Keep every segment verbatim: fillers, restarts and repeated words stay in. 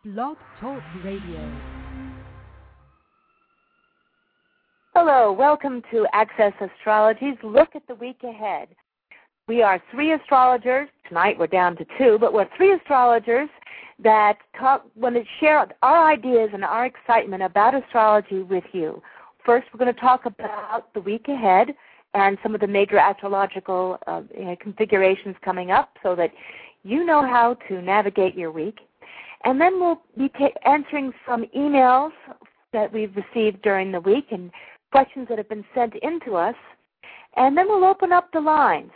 Blog Talk Radio. Hello, welcome to Access Astrology's Look at the Week Ahead. We are three astrologers. Tonight we're down to two, but we're three astrologers that talk, want to share our ideas and our excitement about astrology with you. First, we're going to talk about the week ahead and some of the major astrological uh, configurations coming up so that you know how to navigate your week. And then we'll be ta- answering some emails that we've received during the week and questions that have been sent in to us. And then we'll open up the lines.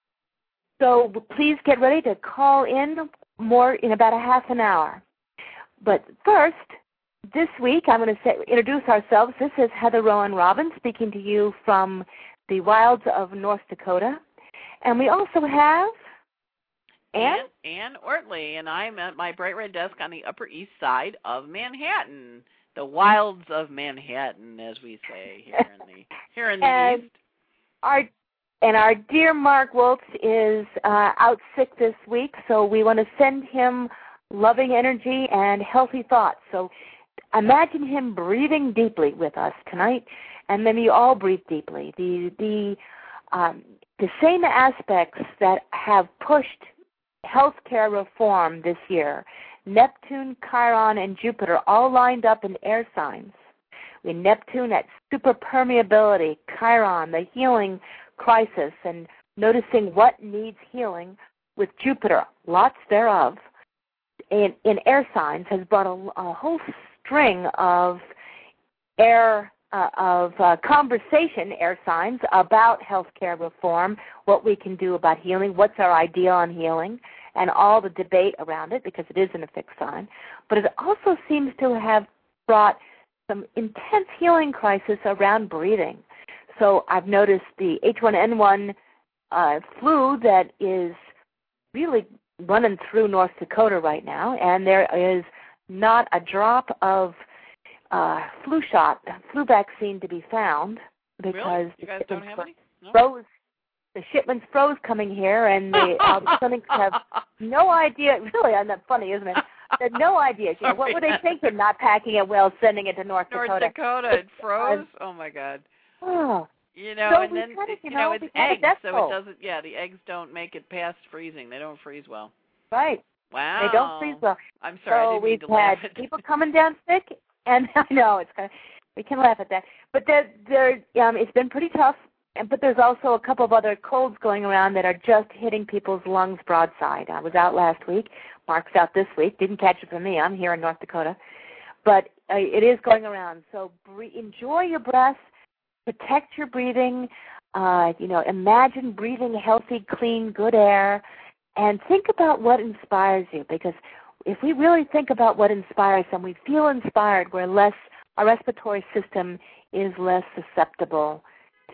So please get ready to call in more in about a half an hour. But first, this week I'm going to say, introduce ourselves. This is Heather Rowan Robbins speaking to you from the wilds of North Dakota. And we also have Ann? Ann Ortley, and I'm at my Bright Red desk on the Upper East Side of Manhattan, the wilds of Manhattan, as we say here in the here in the and East. Our and our dear Mark Woltz is uh, out sick this week, so we want to send him loving energy and healthy thoughts. So imagine him breathing deeply with us tonight, and then we all breathe deeply. The the um, the same aspects that have pushed healthcare reform this year, Neptune, Chiron, and Jupiter all lined up in air signs. With Neptune at super permeability, Chiron, the healing crisis, and noticing what needs healing, with Jupiter, lots thereof, in, in air signs, has brought a, a whole string of air uh, of uh, conversation, air signs, about healthcare reform, what we can do about healing, what's our idea on healing, and all the debate around it, because it isn't a fixed sign. But it also seems to have brought some intense healing crisis around breathing. So I've noticed the H one N one uh, flu that is really running through North Dakota right now, and there is not a drop of uh, flu shot, flu vaccine to be found because really? You guys don't have any? No? froze. The shipments froze coming here, and the, uh, the clinics have no idea. Really, I'm not funny, isn't it? They have no idea. You know, what were they thinking? Not packing it well, sending it to North, North Dakota. Dakota, it froze. Oh my God. Oh. You know, so and then kind of, you you know, know it's eggs, eggs, so it doesn't. Yeah, the eggs don't make it past freezing. They don't freeze well. Right. Wow. They don't freeze well. I'm sorry, so I didn't we've mean to laugh had at people coming down sick, and I know it's kind of, we can laugh at that, but there, there, um, it's been pretty tough. And, but there's also a couple of other colds going around that are just hitting people's lungs broadside. I was out last week. Mark's out this week. Didn't catch it from me. I'm here in North Dakota. But uh, it is going around. So bre- enjoy your breath. Protect your breathing. Uh, you know, imagine breathing healthy, clean, good air. And think about what inspires you. Because if we really think about what inspires and we feel inspired, we're less, our respiratory system is less susceptible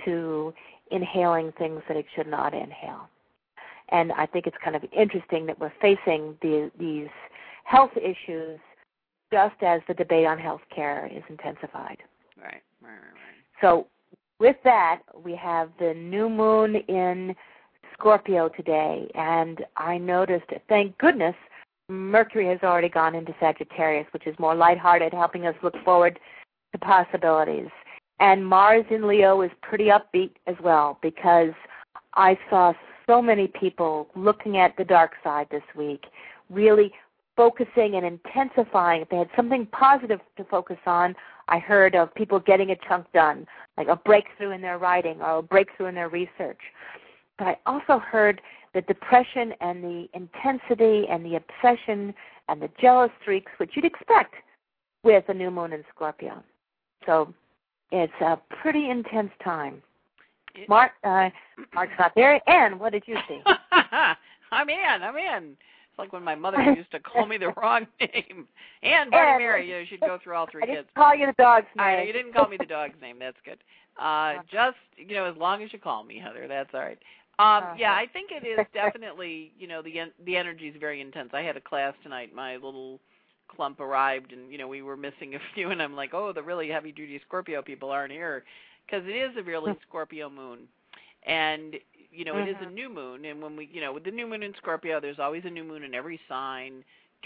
to inhaling things that it should not inhale. And I think it's kind of interesting that we're facing the, these health issues just as the debate on health care is intensified. Right, right, right, right. So with that, we have the new moon in Scorpio today, and I noticed, thank goodness, Mercury has already gone into Sagittarius, which is more lighthearted, helping us look forward to possibilities. And Mars in Leo is pretty upbeat as well, because I saw so many people looking at the dark side this week, really focusing and intensifying. If they had something positive to focus on, I heard of people getting a chunk done, like a breakthrough in their writing or a breakthrough in their research. But I also heard the depression and the intensity and the obsession and the jealous streaks, which you'd expect with a new moon in Scorpio. So it's a pretty intense time. Mark, uh, Mark's not there. Ann, what did you see? I'm Ann. I'm Ann. It's like when my mother used to call me the wrong name. Ann, Barney, Mary. You know, she'd go through all three I kids. didn't call you the dog's name. I know, you didn't call me the dog's name. That's good. Uh, just, you know, as long as you call me, Heather, that's all right. Um, yeah, I think it is definitely, you know, the the energy is very intense. I had a class tonight. My little clump arrived, and, you know, we were missing a few, and I'm like, oh, the really heavy-duty Scorpio people aren't here, because it is a really Scorpio moon. And, you know, mm-hmm. it is a new moon, and when we, you know, with the new moon in Scorpio, there's always a new moon in every sign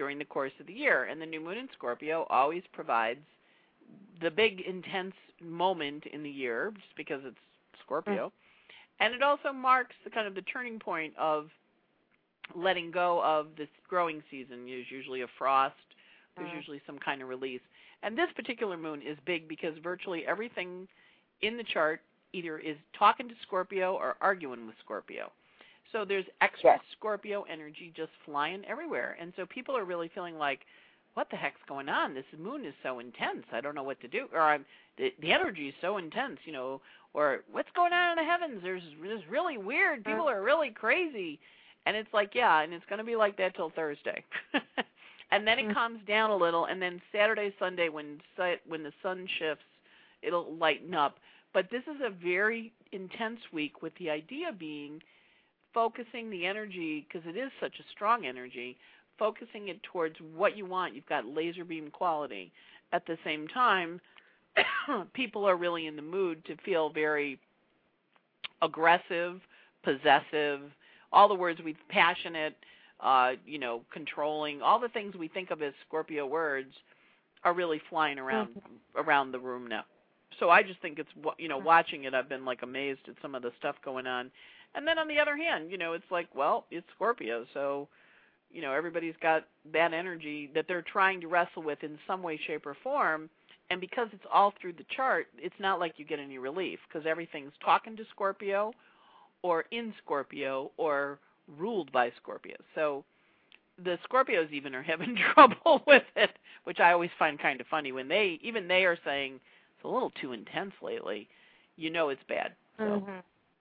during the course of the year. And the new moon in Scorpio always provides the big, intense moment in the year, just because it's Scorpio. Mm-hmm. And it also marks the kind of the turning point of letting go of this growing season. There's usually a frost. There's mm-hmm. usually some kind of release. And this particular moon is big because virtually everything in the chart either is talking to Scorpio or arguing with Scorpio. So there's extra yes. Scorpio energy just flying everywhere. And so people are really feeling like, what the heck's going on? This moon is so intense. I don't know what to do. Or I'm, the, the energy is so intense, you know. Or what's going on in the heavens? There's this really weird. People are really crazy. And it's like, yeah, and it's going to be like that till Thursday. And then it mm-hmm. calms down a little. And then Saturday, Sunday, when when the sun shifts, it'll lighten up. But this is a very intense week, with the idea being focusing the energy, because it is such a strong energy, focusing it towards what you want. You've got laser beam quality. At the same time, people are really in the mood to feel very aggressive, possessive, all the words we passionate, uh, you know, controlling, all the things we think of as Scorpio words are really flying around mm-hmm. around the room now. So I just think it's, you know, watching it, I've been like amazed at some of the stuff going on. And then on the other hand, you know, it's like, well, it's Scorpio, so, you know, everybody's got that energy that they're trying to wrestle with in some way, shape, or form. And because it's all through the chart, it's not like you get any relief, because everything's talking to Scorpio or in Scorpio or ruled by Scorpio. So the Scorpios even are having trouble with it, which I always find kind of funny. When they, even they are saying, it's a little too intense lately, you know it's bad. So. Mm-hmm.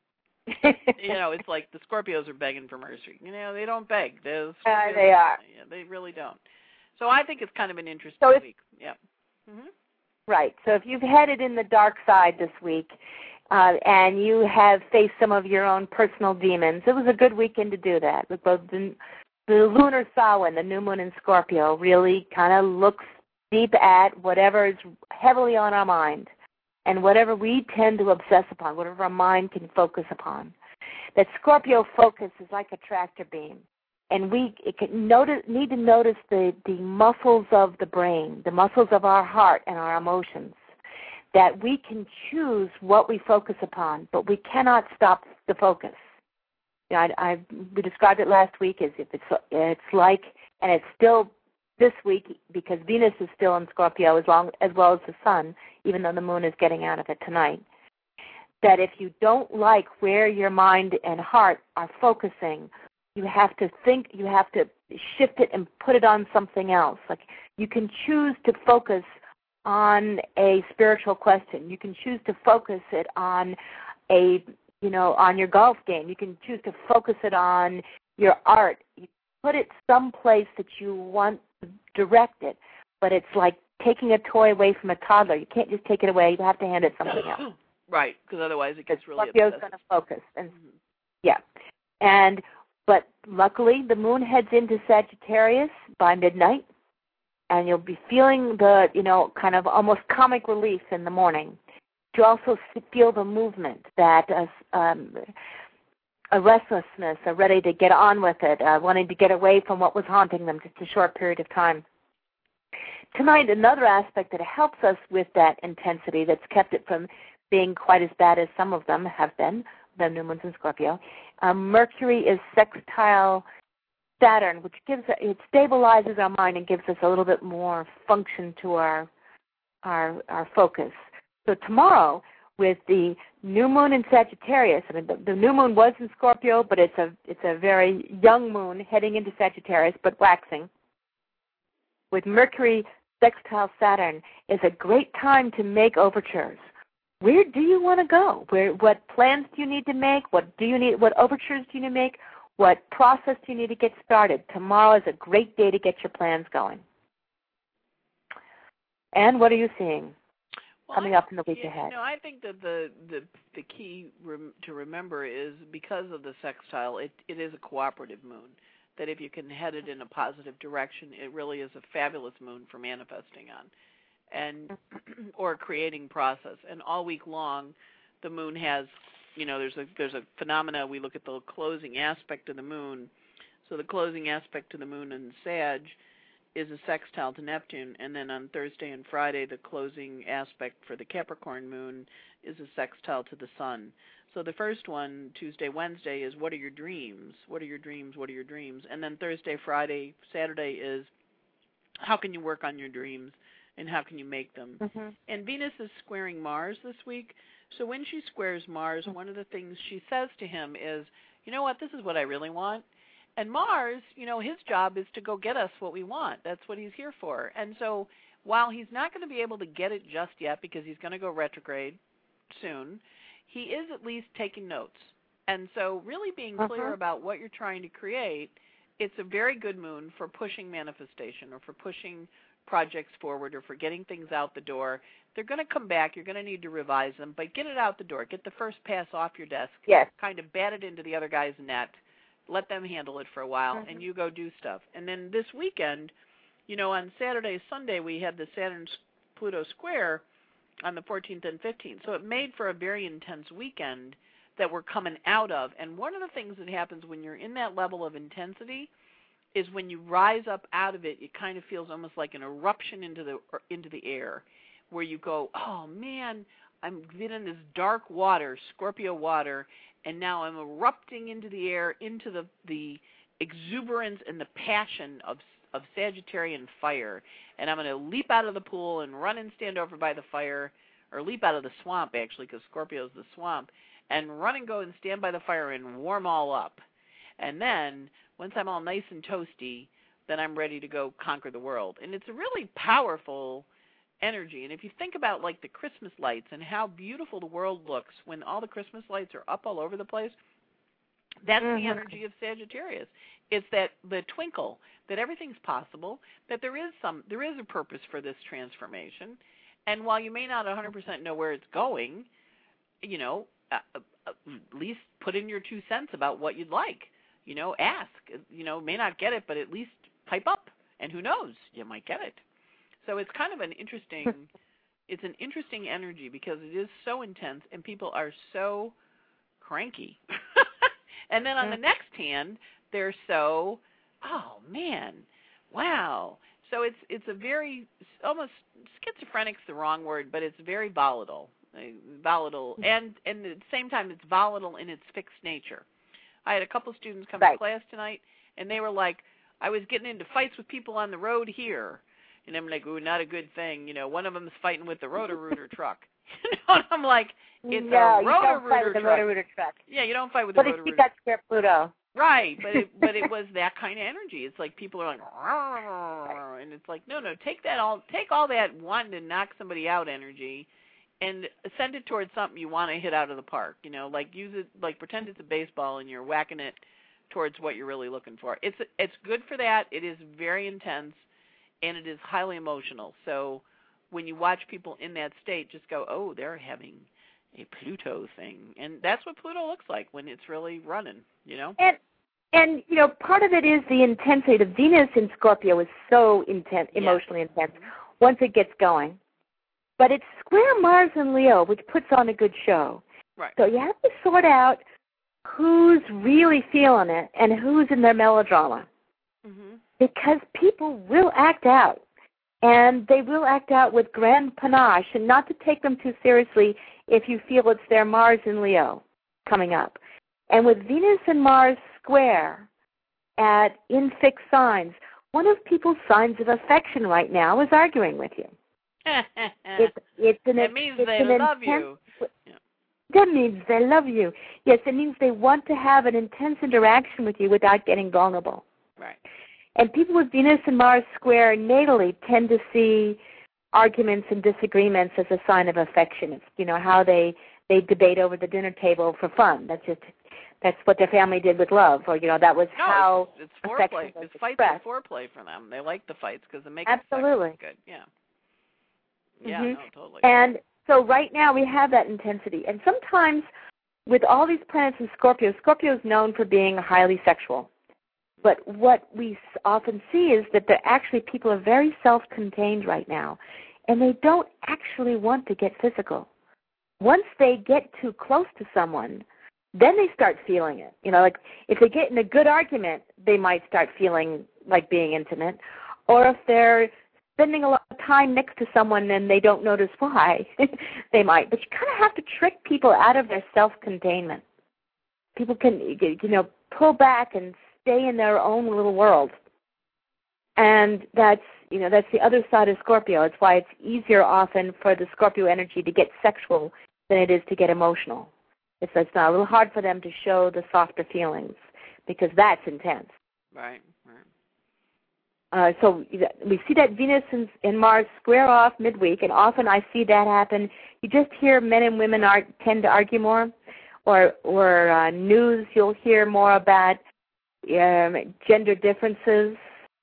You know, it's like the Scorpios are begging for mercy. You know, they don't beg. Those uh, they are. Yeah, they really don't. So I think it's kind of an interesting so if, week. Yeah. Mm-hmm. Right. So if you've headed in the dark side this week uh, and you have faced some of your own personal demons, it was a good weekend to do that. With both the, the lunar Samhain, the new moon in Scorpio, really kind of looks deep at whatever is heavily on our mind. And whatever we tend to obsess upon, whatever our mind can focus upon. That Scorpio focus is like a tractor beam. And we it can notice, need to notice the, the muscles of the brain, the muscles of our heart and our emotions, that we can choose what we focus upon, but we cannot stop the focus. You know, I, I, we described it last week as if it's, it's like, and it's still this week, because Venus is still in Scorpio as long as well as the sun, even though the moon is getting out of it tonight, that if you don't like where your mind and heart are focusing, you have to think, you have to shift it and put it on something else. Like, you can choose to focus on a spiritual question. You can choose to focus it on a, you know, on your golf game. You can choose to focus it on your art. You put it someplace that you want to direct it, but it's like taking a toy away from a toddler. You can't just take it away. You have to hand it something else. Right, because otherwise it gets really Scorpio's going to focus. And mm-hmm. yeah. And but luckily the moon heads into Sagittarius by midnight, and you'll be feeling the, you know, kind of almost comic relief in the morning. You also feel the movement, that uh, um, a restlessness, a ready to get on with it, uh, wanting to get away from what was haunting them just a short period of time. Tonight, another aspect that helps us with that intensity, that's kept it from being quite as bad as some of them have been, the new moons in Scorpio. Um, Mercury is sextile Saturn, which gives it stabilizes our mind and gives us a little bit more function to our our our focus. So tomorrow, with the new moon in Sagittarius, I mean, the, the new moon was in Scorpio, but it's a it's a very young moon heading into Sagittarius, but waxing. With Mercury sextile Saturn, is a great time to make overtures. Where do you want to go? Where, what plans do you need to make? What do you need? What overtures do you need to make? What process do you need to get started? Tomorrow is a great day to get your plans going. And what are you seeing well, coming I, up in the week yeah, ahead? No, I think that the the the key rem, to remember is, because of the sextile, it it is a cooperative moon. That if you can head it in a positive direction, it really is a fabulous moon for manifesting on, and or creating process. And all week long, the moon has, you know, there's a there's a phenomena. We look at the closing aspect of the moon. So the closing aspect of the moon in Sag is a sextile to Neptune, and then on Thursday and Friday, the closing aspect for the Capricorn moon is a sextile to the Sun. So the first one, Tuesday, Wednesday, is what are your dreams? What are your dreams? What are your dreams? And then Thursday, Friday, Saturday is how can you work on your dreams and how can you make them? Mm-hmm. And Venus is squaring Mars this week. So when she squares Mars, one of the things she says to him is, you know what, this is what I really want. And Mars, you know, his job is to go get us what we want. That's what he's here for. And so while he's not going to be able to get it just yet because he's going to go retrograde soon, he is at least taking notes. And so really being clear uh-huh. about what you're trying to create, it's a very good moon for pushing manifestation or for pushing projects forward or for getting things out the door. They're going to come back. You're going to need to revise them, but get it out the door. Get the first pass off your desk. Yes. Kind of bat it into the other guy's net. Let them handle it for a while, mm-hmm. and you go do stuff. And then this weekend, you know, on Saturday, Sunday, we had the Saturn-Pluto square on the fourteenth and fifteenth. So it made for a very intense weekend that we're coming out of. And one of the things that happens when you're in that level of intensity is when you rise up out of it, it kind of feels almost like an eruption into the into the air, where you go, oh, man, I'm been in this dark water, Scorpio water, and now I'm erupting into the air, into the, the exuberance and the passion of of Sagittarian fire, and I'm going to leap out of the pool and run and stand over by the fire, or leap out of the swamp, actually, because Scorpio is the swamp, and run and go and stand by the fire and warm all up. And then, once I'm all nice and toasty, then I'm ready to go conquer the world. And it's a really powerful energy. And if you think about, like, the Christmas lights and how beautiful the world looks when all the Christmas lights are up all over the place, that's mm-hmm. the energy of Sagittarius. It's that the twinkle, that everything's possible, that there is some, there is a purpose for this transformation. And while you may not one hundred percent know where it's going, you know, uh, uh, at least put in your two cents about what you'd like. You know, ask. You know, may not get it, but at least pipe up. And who knows, you might get it. So it's kind of an interesting, it's an interesting energy because it is so intense and people are so cranky. And then on the next hand, they're so, oh, man, wow. So it's it's a very, almost, schizophrenic's the wrong word, but it's very volatile. Uh, volatile. And, and at the same time, it's volatile in its fixed nature. I had a couple students come right. to class tonight, and they were like, I was getting into fights with people on the road here. And I'm like, ooh, not a good thing. You know, one of them is fighting with the Roto-Rooter truck. You know, and I'm like, it's no, a Roto-Rooter truck. Roto-Rooter truck. Yeah, you don't fight with but the Roto-Rooter. But it's got Pluto. Right, but it, but it was that kind of energy. It's like people are like, and it's like, no, no, take that all, take all that wanting to knock somebody out energy, and send it towards something you want to hit out of the park. You know, like use it, like pretend it's a baseball and you're whacking it towards what you're really looking for. It's it's good for that. It is very intense, and it is highly emotional. So when you watch people in that state, just go, oh, they're having a Pluto thing. And that's what Pluto looks like when it's really running, you know? And, and you know, part of it is the intensity. The Venus in Scorpio is so intense, emotionally yeah. intense once it gets going. But it's square Mars and Leo, which puts on a good show. Right. So you have to sort out who's really feeling it and who's in their melodrama. Mm-hmm. Because people will act out. And they will act out with grand panache, and not to take them too seriously if you feel it's their Mars and Leo coming up. And with Venus and Mars square at in fixed signs, one of people's signs of affection right now is arguing with you. it's, it's an, that means it's they an love intense, you. Yeah. That means they love you. Yes, it means they want to have an intense interaction with you without getting vulnerable. Right. And people with Venus and Mars square natally tend to see arguments and disagreements as a sign of affection. It's, you know, how they, they debate over the dinner table for fun. That's just that's what their family did with love, or, you know, that was no, how it's, it's foreplay. It's fights and foreplay for them. They like the fights because it makes Absolutely. Good. Yeah. Yeah, mm-hmm. no, totally. And so right now we have that intensity. And sometimes with all these planets in Scorpio, Scorpio is known for being highly sexual. But what we often see is that they're actually people are very self-contained right now, and they don't actually want to get physical. Once they get too close to someone, then they start feeling it. You know, like if they get in a good argument, they might start feeling like being intimate. or if they're spending a lot of time next to someone and they don't notice why, they might. But you kind of have to trick people out of their self-containment. People can, you know, pull back and stay in their own little world. And that's, you know, that's the other side of Scorpio. It's why it's easier often for the Scorpio energy to get sexual than it is to get emotional. It's, it's not a little hard for them to show the softer feelings because that's intense. Right, right. Uh, so we see that Venus and, and Mars square off midweek, and often I see that happen. You just hear men and women are, tend to argue more, or or uh, news you'll hear more about um, gender differences.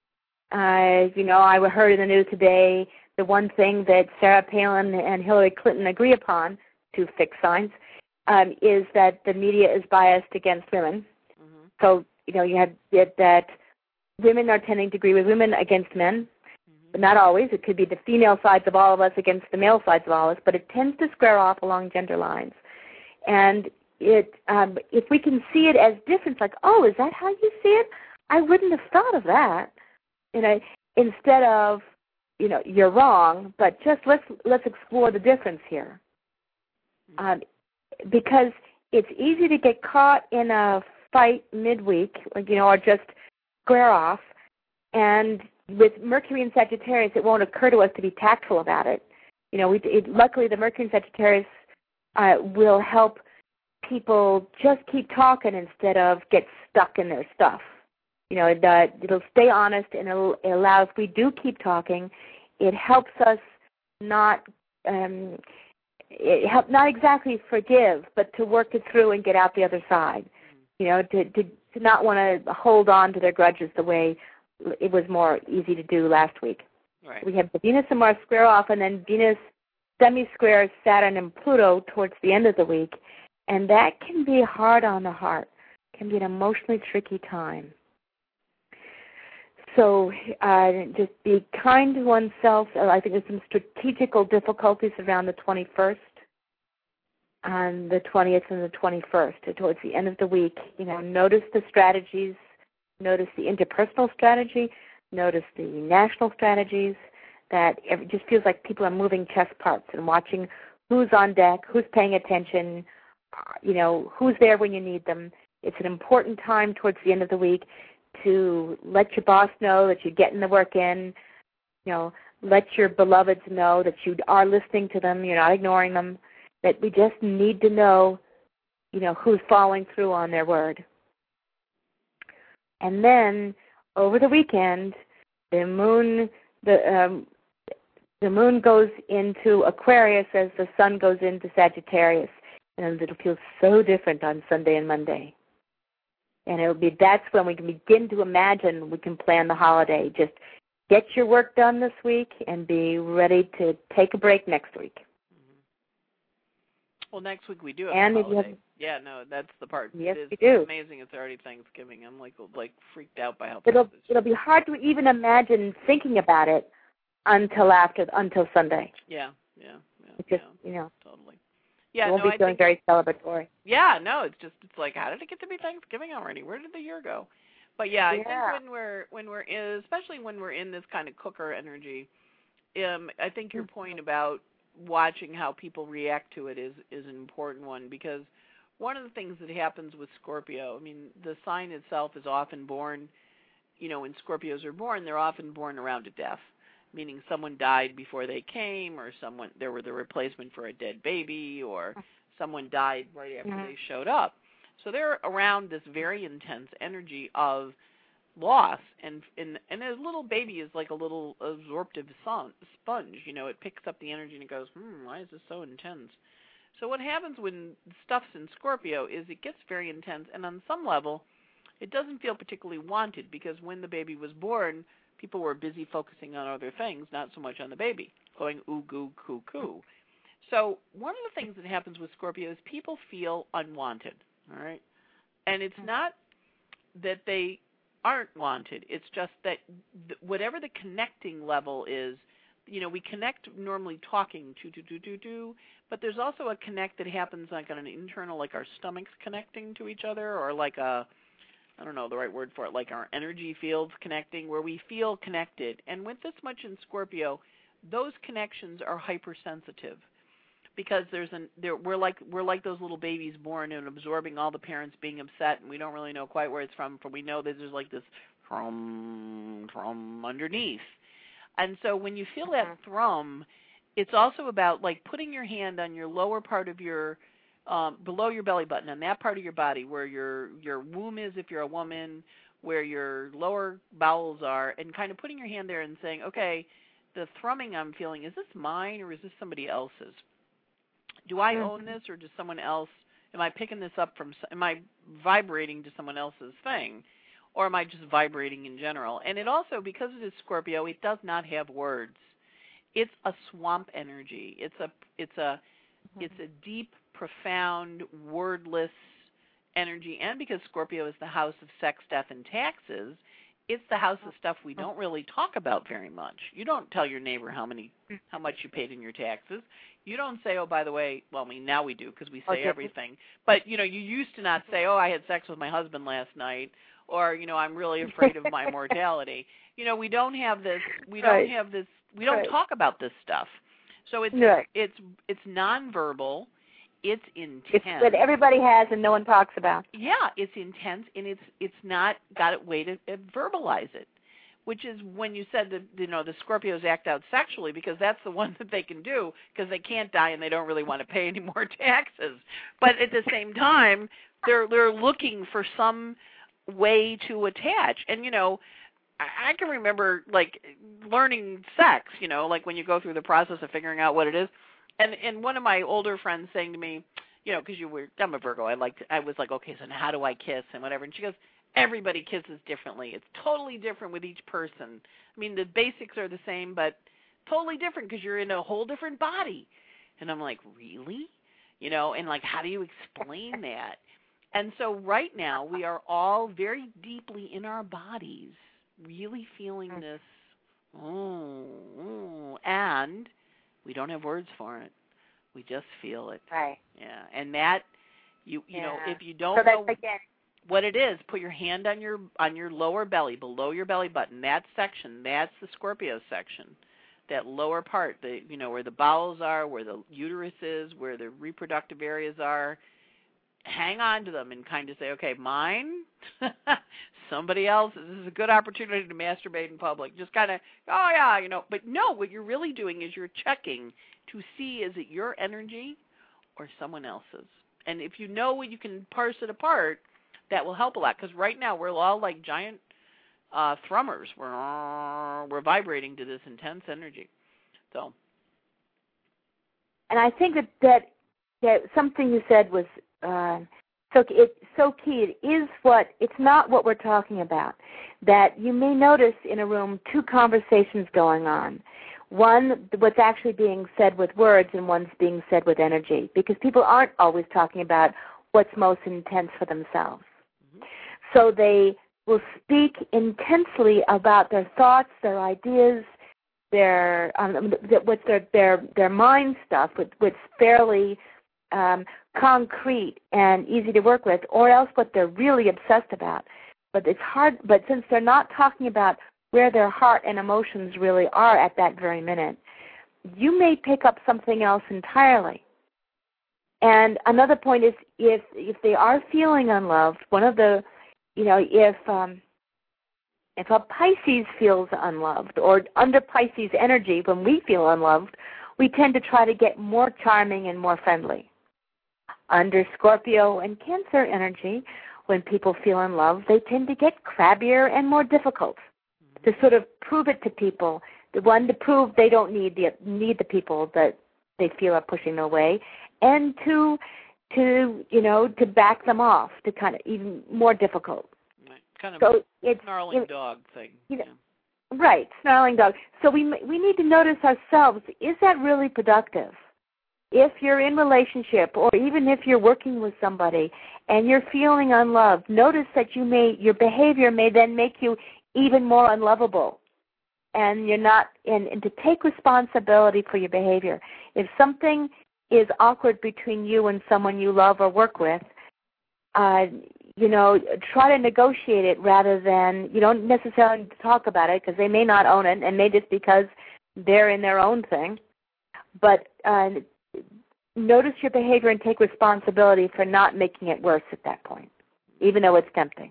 Uh, you know, I heard in the news today the one thing that Sarah Palin and Hillary Clinton agree upon, two fixed signs, um, is that the media is biased against women. Mm-hmm. So, you know, you have that women are tending to agree with women against men, mm-hmm. but not always. It could be the female sides of all of us against the male sides of all of us, but it tends to square off along gender lines. And it, um, if we can see it as different, like, oh, is that how you see it? I wouldn't have thought of that. You know, instead of, you know, you're wrong, but just let's let's explore the difference here. Um, because it's easy to get caught in a fight midweek, like, you know, or just square off. And with Mercury in Sagittarius, it won't occur to us to be tactful about it. You know, we, it, luckily the Mercury in Sagittarius uh, will help people just keep talking instead of get stuck in their stuff. You know, it, uh, it'll stay honest, and it'll, it allows, if we do keep talking, it helps us not, um, it help, not exactly forgive, but to work it through and get out the other side. You know, to, to, to not want to hold on to their grudges the way it was more easy to do last week. Right. We have the Venus and Mars square off, and then Venus semi-squares Saturn and Pluto towards the end of the week, and that can be hard on the heart. It can be an emotionally tricky time. So uh, just be kind to oneself. I think there's some strategical difficulties around the twenty-first, on the twentieth and the twenty-first, towards the end of the week. You know, notice the strategies, notice the interpersonal strategy, notice the national strategies. That it just feels like people are moving chess parts and watching who's on deck, who's paying attention, you know, who's there when you need them. It's an important time towards the end of the week to let your boss know that you're getting the work in, you know, let your beloveds know that you are listening to them, you're not ignoring them, that we just need to know, you know, who's following through on their word. And then over the weekend, the moon, the um, the moon goes into Aquarius as the sun goes into Sagittarius, and it'll feel so different on Sunday and Monday. And it'll be that's when we can begin to imagine we can plan the holiday. Just get your work done this week and be ready to take a break next week. Mm-hmm. Well, next week we do have and a holiday. If you have, yeah, no, that's the part. Yes, it is we do. amazing. It's already Thanksgiving. I'm like like freaked out by how. It'll it'll be hard to even imagine thinking about it until after until Sunday. Yeah, yeah, yeah. It's just yeah, you know totally. Yeah, we'll no, be I feeling think, very celebratory. Yeah, no, it's just it's like how did it get to be Thanksgiving already? Where did the year go? But yeah, I yeah. think when we're when we're in, especially when we're in this kind of cooker energy, um, I think your point about watching how people react to it is is an important one, because one of the things that happens with Scorpio, I mean, the sign itself is often born, you know, when Scorpios are born, they're often born around a death, meaning someone died before they came, or someone there were the replacement for a dead baby, or someone died right after mm-hmm. they showed up. So they're around this very intense energy of loss, and and and a little baby is like a little absorptive sponge. You know, it picks up the energy and it goes, hmm, why is this so intense? So what happens when stuff's in Scorpio is it gets very intense, and on some level, it doesn't feel particularly wanted, because when the baby was born, people were busy focusing on other things, not so much on the baby, going ooh, goo, coo, coo. So one of the things that happens with Scorpio is people feel unwanted, all right? And it's not that they aren't wanted. It's just that th- whatever the connecting level is, you know, we connect normally talking, do, do, do, do, do, but there's also a connect that happens like on an internal, like our stomachs connecting to each other, or like a, I don't know the right word for it, like our energy fields connecting, where we feel connected. And with this much in Scorpio, those connections are hypersensitive because there's an there we're like we're like those little babies born and absorbing all the parents being upset, and we don't really know quite where it's from, for we know that there's like this thrum thrum underneath. And so when you feel that thrum, it's also about like putting your hand on your lower part of your Um, below your belly button, on that part of your body where your your womb is if you're a woman, where your lower bowels are, and kind of putting your hand there and saying, okay, the thrumming I'm feeling, is this mine or is this somebody else's? Do I own this or does someone else, am I picking this up from, am I vibrating to someone else's thing, or am I just vibrating in general? And it also, because it is Scorpio, it does not have words. It's a swamp energy. It's a, it's a, it's a deep, profound, wordless energy, and because Scorpio is the house of sex, death, and taxes, it's the house of stuff we don't really talk about very much. You don't tell your neighbor how many, how much you paid in your taxes. You don't say, oh, by the way, well, I mean, now we do because we say okay. everything. But, you know, you used to not say, oh, I had sex with my husband last night, or, you know, I'm really afraid of my mortality. You know, we don't have this, we don't right. have this, we don't right. talk about this stuff. So it's, right. it's, it's nonverbal. It's intense. It's what everybody has and no one talks about. Yeah, it's intense, and it's it's not got a way to uh, verbalize it, which is when you said that, you know, the Scorpios act out sexually, because that's the one that they can do because they can't die and they don't really want to pay any more taxes. But at the same time, they're they're looking for some way to attach. And, you know, I, I can remember, like, learning sex, you know, like when you go through the process of figuring out what it is. And and one of my older friends saying to me, you know, because you were, I'm a Virgo, I liked, I was like, okay, so now how do I kiss and whatever? And she goes, everybody kisses differently. It's totally different with each person. I mean, the basics are the same, but totally different because you're in a whole different body. And I'm like, really? You know, and like, how do you explain that? And so right now we are all very deeply in our bodies, really feeling this, oh, oh, and we don't have words for it. We just feel it. Right. Yeah. And that, you you yeah. know, if you don't so know again. what it is, put your hand on your on your lower belly, below your belly button. That section, that's the Scorpio section. That lower part, the you know, where the bowels are, where the uterus is, where the reproductive areas are. Hang on to them and kind of say, okay, mine, somebody else. This is a good opportunity to masturbate in public. Just kind of, oh, yeah, you know. But no, what you're really doing is you're checking to see, is it your energy or someone else's? And if you know you can parse it apart, that will help a lot. Because right now we're all like giant uh, thrummers. We're, we're vibrating to this intense energy. So. And I think that, that, that something you said was Uh, so it's so key. It is what, it's not what we're talking about. That you may notice in a room two conversations going on. One, what's actually being said with words, and one's being said with energy, because people aren't always talking about what's most intense for themselves. Mm-hmm. So they will speak intensely about their thoughts, their ideas, their um, what's their their their mind stuff, with what's fairly um, concrete and easy to work with, or else what they're really obsessed about. But it's hard. But since they're not talking about where their heart and emotions really are at that very minute, you may pick up something else entirely. And another point is, if if they are feeling unloved, one of the, you know, if um, if a Pisces feels unloved, or under Pisces energy, when we feel unloved, we tend to try to get more charming and more friendly. Under Scorpio and Cancer energy, when people feel unloved, they tend to get crabbier and more difficult to sort of prove it to people. The one to prove they don't need the need the people that they feel are pushing their way, and to to you know to back them off, to kind of even more difficult. Right. Kind of so it's, snarling it, dog thing. You know, yeah. Right, snarling dog. So we we need to notice ourselves. Is that really productive? If you're in relationship, or even if you're working with somebody and you're feeling unloved, notice that you may your behavior may then make you even more unlovable, and you're not in. And to take responsibility for your behavior. If something is awkward between you and someone you love or work with, uh, you know, try to negotiate it rather than, you don't necessarily need to talk about it because they may not own it and may just because they're in their own thing. But uh, notice your behavior and take responsibility for not making it worse at that point, even though it's tempting.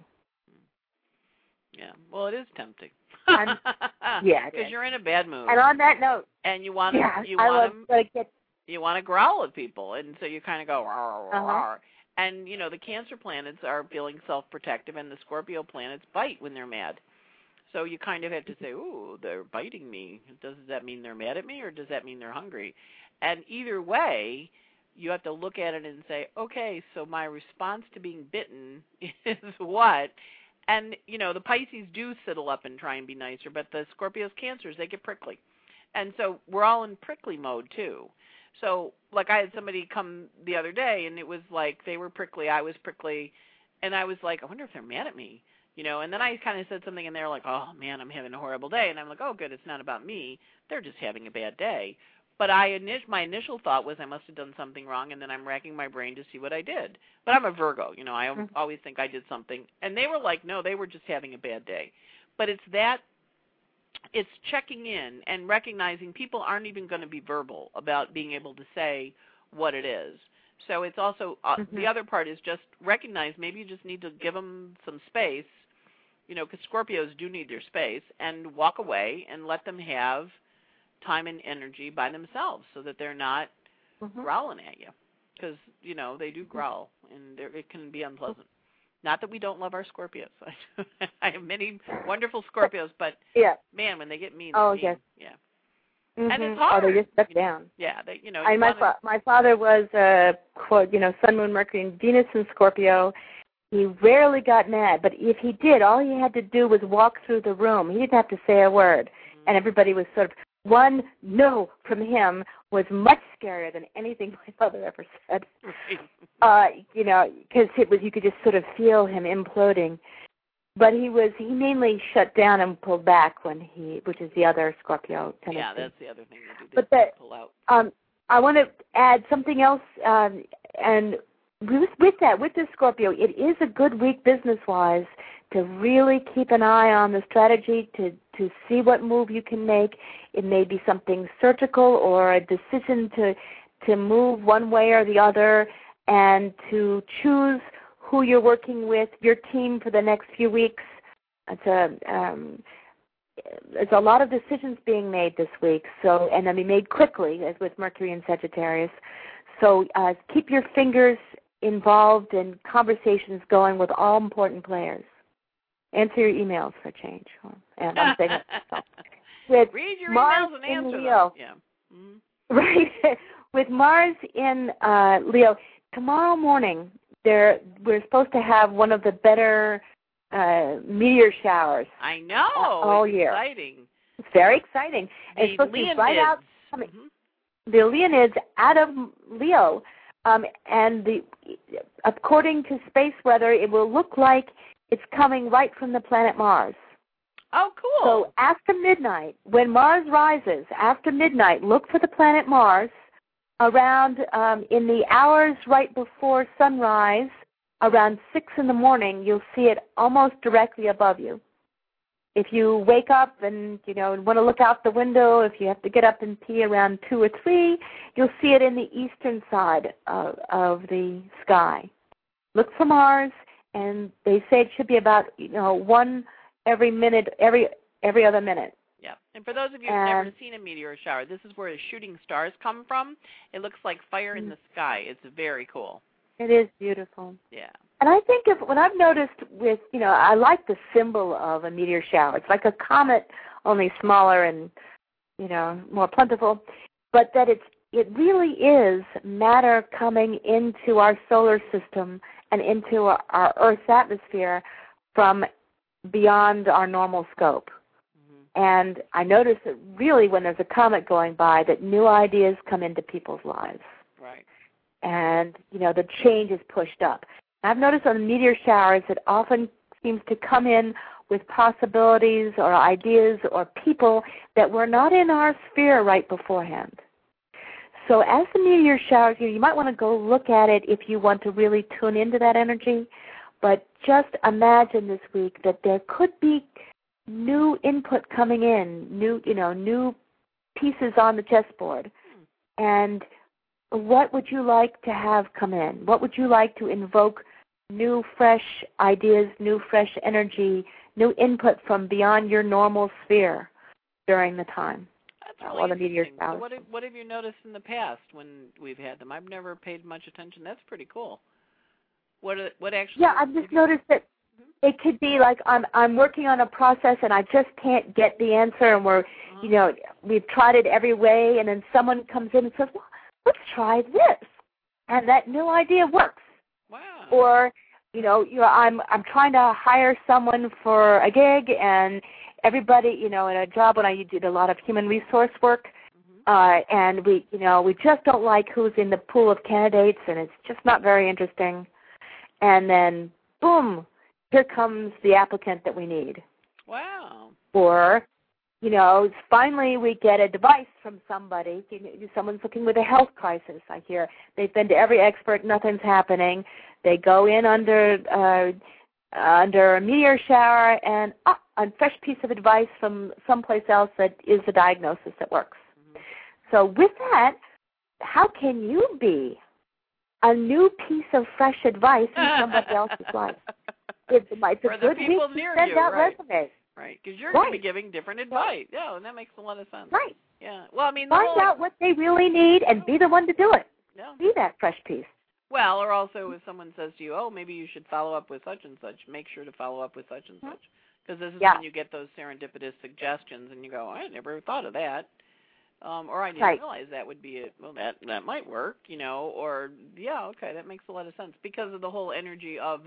Yeah, well, it is tempting. And, yeah, because you're in a bad mood. And on that note, and you want to, yeah, you I want love, to, get, you want to growl at people, and so you kind of go, rawr, rawr, uh-huh. rawr. And you know the Cancer planets are feeling self-protective, and the Scorpio planets bite when they're mad. So you kind of have to say, ooh, they're biting me. Does that mean they're mad at me, or does that mean they're hungry? And either way, you have to look at it and say, okay, so my response to being bitten is what? And, you know, the Pisces do sidle up and try and be nicer, but the Scorpios, Cancers, they get prickly. And so we're all in prickly mode, too. So, like, I had somebody come the other day, and it was like they were prickly, I was prickly, and I was like, I wonder if they're mad at me, you know. And then I kind of said something, and they were like, oh, man, I'm having a horrible day. And I'm like, oh, good, it's not about me. They're just having a bad day. But I my initial thought was I must have done something wrong, and then I'm racking my brain to see what I did. But I'm a Virgo, you know, I mm-hmm. always think I did something. And they were like, no, they were just having a bad day. But it's that, it's checking in and recognizing people aren't even going to be verbal about being able to say what it is. So it's also, uh, mm-hmm. the other part is just recognize maybe you just need to give them some space, you know, because Scorpios do need their space, and walk away and let them have time and energy by themselves so that they're not mm-hmm. growling at you, because, you know, they do growl, and it can be unpleasant. Not that we don't love our Scorpios. I have many wonderful Scorpios, but, yeah. man, when they get mean, oh, mean. yes. Yeah. Mm-hmm. And it's hard. Oh, they just step you know, down. Yeah, they, you know. I, you my, wanna... fa- my father was, uh, quote, you know, Sun, Moon, Mercury, and Venus in Scorpio. He rarely got mad, but if he did, all he had to do was walk through the room. He didn't have to say a word, mm-hmm. and everybody was sort of, one no from him was much scarier than anything my father ever said. uh, you know, because it was, you could just sort of feel him imploding. But he was, he mainly shut down and pulled back when he, which is the other Scorpio tendency. Yeah, that's the other thing they do. They but the, pull out. Um, I want to add something else, um, and with, with that, with this Scorpio, it is a good week business-wise to really keep an eye on the strategy, to, to see what move you can make. It may be something surgical or a decision to to move one way or the other, and to choose who you're working with, your team for the next few weeks. It's a, um, there's a lot of decisions being made this week, so and they'll be made quickly, as with Mercury and Sagittarius. So uh, keep your fingers involved in conversations going with all important players. Answer your emails for change. And I'm saying with Read your Mars emails and in answer Leo, them. Yeah. Mm-hmm. Right. With Mars in uh, Leo, tomorrow morning there we're supposed to have one of the better uh, meteor showers. I know. All it's year. Exciting. It's very exciting. The it's supposed Leonids. to be right out. I mean, mm-hmm. The Leonids out of Leo, um, and the according to space weather, it will look like it's coming right from the planet Mars. Oh, cool. So after midnight, when Mars rises, after midnight, look for the planet Mars around um, in the hours right before sunrise, around six in the morning. You'll see it almost directly above you. If you wake up and, you know, want to look out the window, if you have to get up and pee around two or three, you'll see it in the eastern side of, of the sky. Look for Mars, and they say it should be about, you know, one every minute, every every other minute. Yeah, and for those of you who've and, never seen a meteor shower, this is where the shooting stars come from. It looks like fire in the sky. It's very cool. It is beautiful. Yeah. And I think if what I've noticed with, you know, I like the symbol of a meteor shower. It's like a comet, only smaller and, you know, more plentiful. But that it's it really is matter coming into our solar system and into our, our Earth's atmosphere from beyond our normal scope. Mm-hmm. And I notice that really when there's a comet going by that new ideas come into people's lives. Right. And, you know, the change is pushed up. I've noticed on the meteor showers it often seems to come in with possibilities or ideas or people that were not in our sphere right beforehand. So as the meteor showers, you, you might want to go look at it if you want to really tune into that energy. but just imagine this week that there could be new input coming in, new, you know, new pieces on the chessboard. And what would you like to have come in? What would you like to invoke new, fresh ideas, new, fresh energy, new input from beyond your normal sphere during the time? That's really uh, the meteor interesting. So what have, what have you noticed in the past when we've had them? I've never paid much attention. That's pretty cool. What what actually? Yeah, I've just noticed that mm-hmm. it could be like I'm I'm working on a process and I just can't get the answer, and we're uh-huh. you know we've tried it every way, and then someone comes in and says, well, let's try this, and that new idea works. Wow. Or you know you know I'm I'm trying to hire someone for a gig, and everybody you know in a job when I did a lot of human resource work. Uh, and we, you know, we just don't like who's in the pool of candidates, and it's just not very interesting. And then, boom, here comes the applicant that we need. Wow. Or, you know, finally we get a device from somebody. You know, someone's looking with a health crisis, I hear. They've been to every expert, nothing's happening. They go in under uh, under a meteor shower, and ah, a fresh piece of advice from someplace else that is the diagnosis that works. So with that, how can you be a new piece of fresh advice in somebody else's life? It, it's a For good the people week near to send you, out right. resumes. Right, because you're right. going to be giving different advice. Yeah, and that makes a lot of sense. Right. Yeah. Well, I mean, Find whole... out what they really need and be the one to do it. Yeah. Be that fresh piece. Well, or also if someone says to you, oh, maybe you should follow up with such and such, make sure to follow up with such and mm-hmm. such. Because this is yeah. when you get those serendipitous suggestions and you go, I never thought of that. Um, or I didn't right. realize that would be it. Well, that that might work, you know. Or yeah, okay, that makes a lot of sense because of the whole energy of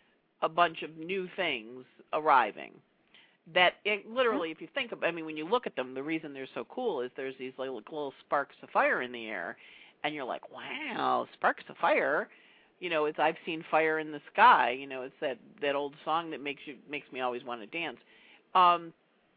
a bunch of new things arriving. That it, literally, if you think of, I mean, when you look at them, the reason they're so cool is there's these little, little sparks of fire in the air, and you're like, wow, sparks of fire. You know, it's I've seen fire in the sky. You know, it's that that old song that makes you makes me always want to dance. Um,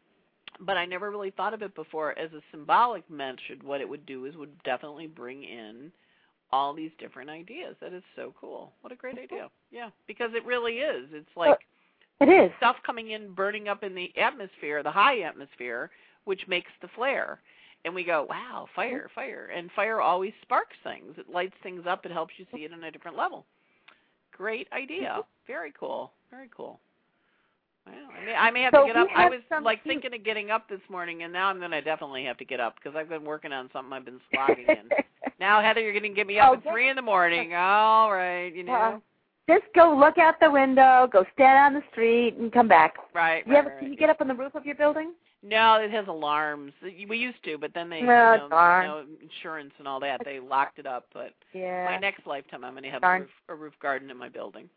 But I never really thought of it before as a symbolic message. What it would do is would definitely bring in all these different ideas. That is so cool. What a great idea. Yeah, because it really is. It's like it is. stuff coming in, burning up in the atmosphere, the high atmosphere, which makes the flare. And we go, wow, fire, fire. And fire always sparks things. It lights things up. It helps you see it on a different level. Great idea. Very cool. Very cool. Well, I may, I may have so to get up. I was like cute... thinking of getting up this morning, and now I'm going to definitely have to get up because I've been working on something I've been slogging in. Now, Heather, you're going to get me up oh, at three in the morning. All right, you know. Uh, just go look out the window, go stand on the street, and come back. Right. You right, ever, right. Can you get up on the roof of your building? No, it has alarms. We used to, but then they, no, you know, darn. you know, insurance and all that, they locked it up. But yeah. my next lifetime, I'm going to have darn. a roof, a roof garden in my building.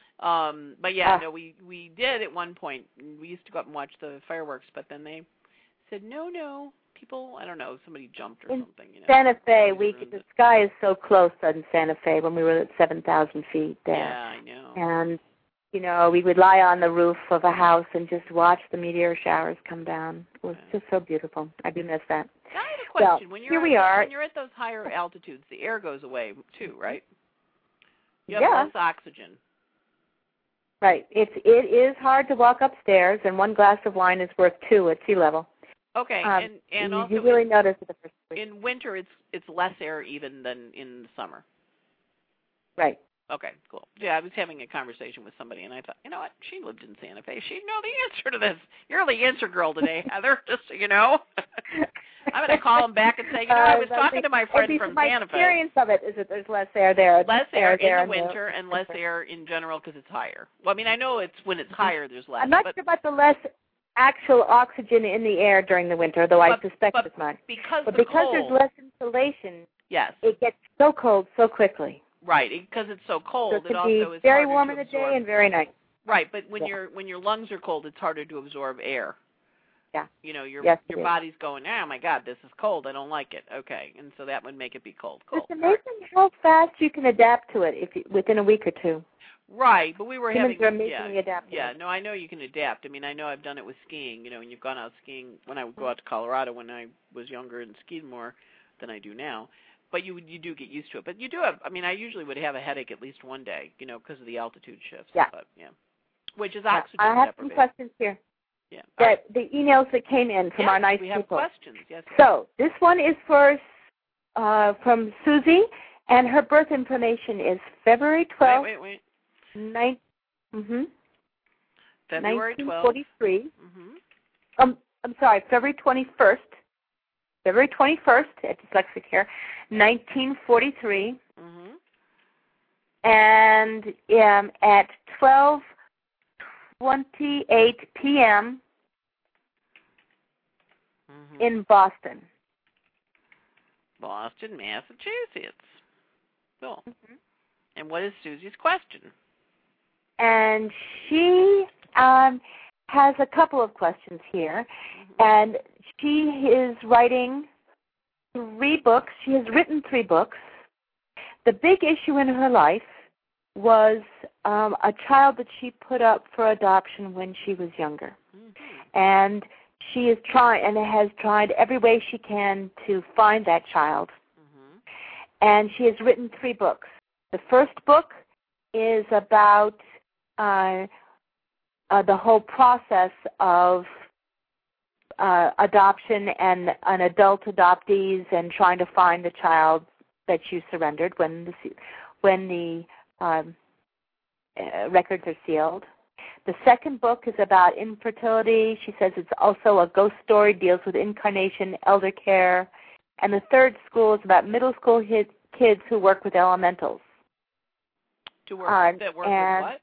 Um, but yeah, uh, no, we, we did at one point. We used to go up and watch the fireworks, but then they said, no, no, people, I don't know, somebody jumped or in something. You know, Santa Fe, we the it. sky is so close in Santa Fe when we were at seven thousand feet there. Yeah, I know. And, you know, we would lie on the roof of a house and just watch the meteor showers come down. It was yeah. just so beautiful. I do miss that. Now, I have a question. Well, when you're here at we the, are. When you're at those higher altitudes, the air goes away too, right? You have yeah. less oxygen. Right. It's it is hard to walk upstairs, and one glass of wine is worth two at sea level. Okay, um, and and you, also you really in, notice it the first week. In winter, it's it's less air even than in the summer. Right. Okay, cool. Yeah, I was having a conversation with somebody, and I thought, you know what? She lived in Santa Fe. She'd know the answer to this. You're the answer girl today, Heather. Just so you know. I'm going to call him back and say, you know, I was uh, talking to my friend from my Santa Fe. My experience of it is that there's less air there. Less air, air in the winter and less air in general because it's higher. Well, I mean, I know it's when it's higher there's less. I'm not but, sure about the less actual oxygen in the air during the winter, though but, I suspect but as much. Because but the because cold, there's less insulation, yes, it gets so cold so quickly. Right, because it's so cold, so it, it also be is very harder warm to in the absorb. day and very nice. Right, but when yeah. your when your lungs are cold, it's harder to absorb air. Yeah. You know, your yes, your body's going, oh my God, this is cold. I don't like it. Okay, and so that would make it be cold. Cold. It's amazing right. how fast you can adapt to it if you, within a week or two. Right, but we were Humans having are amazingly yeah, adaptable. yeah. No, I know you can adapt. I mean, I know I've done it with skiing. You know, when you've gone out skiing. When I would go out to Colorado when I was younger and skied more than I do now. but you you do get used to it. But you do have, I mean, I usually would have a headache at least one day, you know, because of the altitude shifts. Yeah. But, yeah. Which is Yeah. oxygen I have deprivation. some questions here. Yeah. That right. the emails that came in from yes, our nice we have people. questions. Yes. yes. So this one is for uh, from Susie, and her birth information is February twelfth. Wait, wait, wait. Nine, mm-hmm. February nineteen twelfth. forty-three. Mm-hmm. Um, I'm sorry, February twenty-first. February twenty-first at Dyslexic here, nineteen forty-three. Mm-hmm. And um, at twelve twenty-eight p.m. Mm-hmm. in Boston. Boston, Massachusetts. Cool. Mm-hmm. And what is Susie's question? And she um, has a couple of questions here. Mm-hmm. And she is writing three books. She has written three books. The big issue in her life was um, a child that she put up for adoption when she was younger. Mm-hmm. And she is trying and has tried every way she can to find that child. Mm-hmm. And she has written three books. The first book is about uh, uh, the whole process of uh, adoption and an adult adoptees and trying to find the child that you surrendered when the when the um, uh, records are sealed. The second book is about infertility. She says it's also a ghost story, deals with incarnation, elder care. And the third school is about middle school hit, kids who work with elementals. To work, uh, that work with what?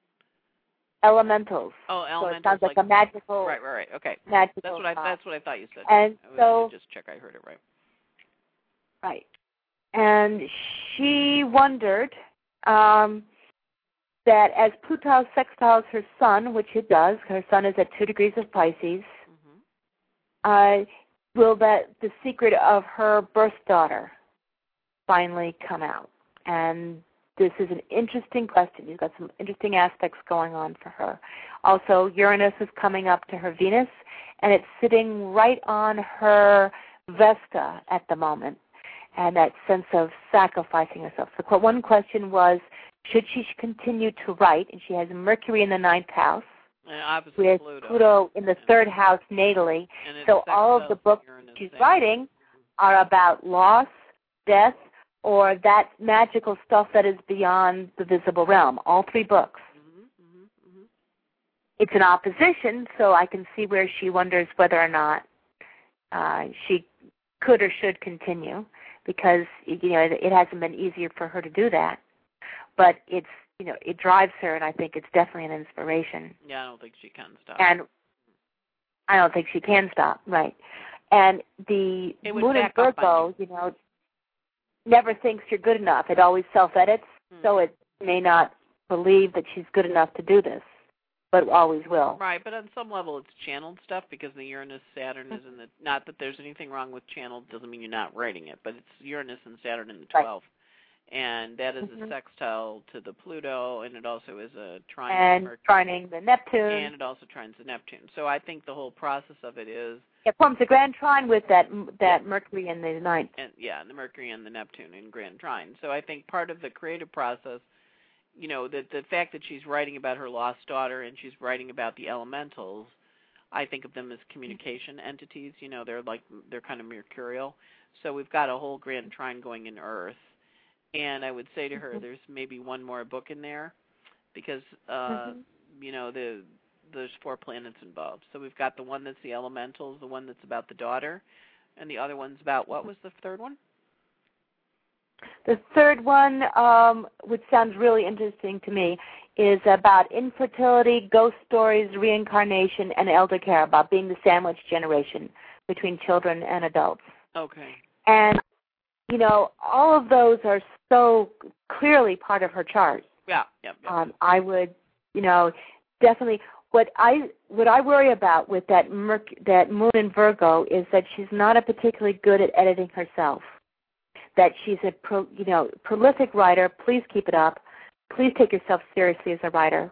Elementals. Oh, elementals. So it sounds like, like a magical. Right, right, right. Okay. Magical. That's what I. That's what I thought you said. And I so, just check I heard it right. Right. And she wondered um, that as Pluto sextiles her sun, which it does, her sun is at two degrees of Pisces, mm-hmm. uh, will that the secret of her birth daughter finally come out? And this is an interesting question. You've got some interesting aspects going on for her. Also, Uranus is coming up to her Venus, and it's sitting right on her Vesta at the moment, and that sense of sacrificing herself. So one question was, should she continue to write? And she has Mercury in the ninth house, with Pluto. Pluto in the and third house natally. So all of the books Uranus she's thing. writing are about loss, death, or that magical stuff that is beyond the visible realm, all three books. Mm-hmm, mm-hmm, mm-hmm. It's an opposition, so I can see where she wonders whether or not uh, she could or should continue, because you know it, it hasn't been easier for her to do that. But it's you know it drives her, and I think it's definitely an inspiration. Yeah, I don't think she can stop. And I don't think she can stop, right? And the Moon in Virgo, you. you know, never thinks you're good enough. It always self-edits, hmm. so it may not believe that she's good enough to do this, but always will. Right, but on some level it's channeled stuff because the Uranus Saturn is in the, not that there's anything wrong with channeled, doesn't mean you're not writing it, but it's Uranus and Saturn in the twelfth. Right. And that is mm-hmm. a sextile to the Pluto, and it also is a trine. And trining the Neptune. And it also trines the Neptune. So I think the whole process of it is... It forms a grand trine with that that yeah. Mercury in the ninth. And, yeah, and the Mercury and the Neptune in grand trine. So I think part of the creative process, you know, the, the fact that she's writing about her lost daughter and she's writing about the elementals, I think of them as communication mm-hmm. entities. You know, they're like, they're kind of mercurial. So we've got a whole grand trine going in Earth. And I would say to her, mm-hmm. there's maybe one more book in there because, uh, mm-hmm. you know, the there's four planets involved. So we've got the one that's the elementals, the one that's about the daughter, and the other one's about, what was the third one? The third one, um, which sounds really interesting to me, is about infertility, ghost stories, reincarnation, and elder care, about being the sandwich generation between children and adults. Okay. And you know, all of those are so clearly part of her chart. Yeah, yeah. yeah. Um, I would, you know, definitely. What I what I worry about with that Merc, that Moon in Virgo is that she's not a particularly good at editing herself. That she's a pro, you know prolific writer. Please keep it up. Please take yourself seriously as a writer.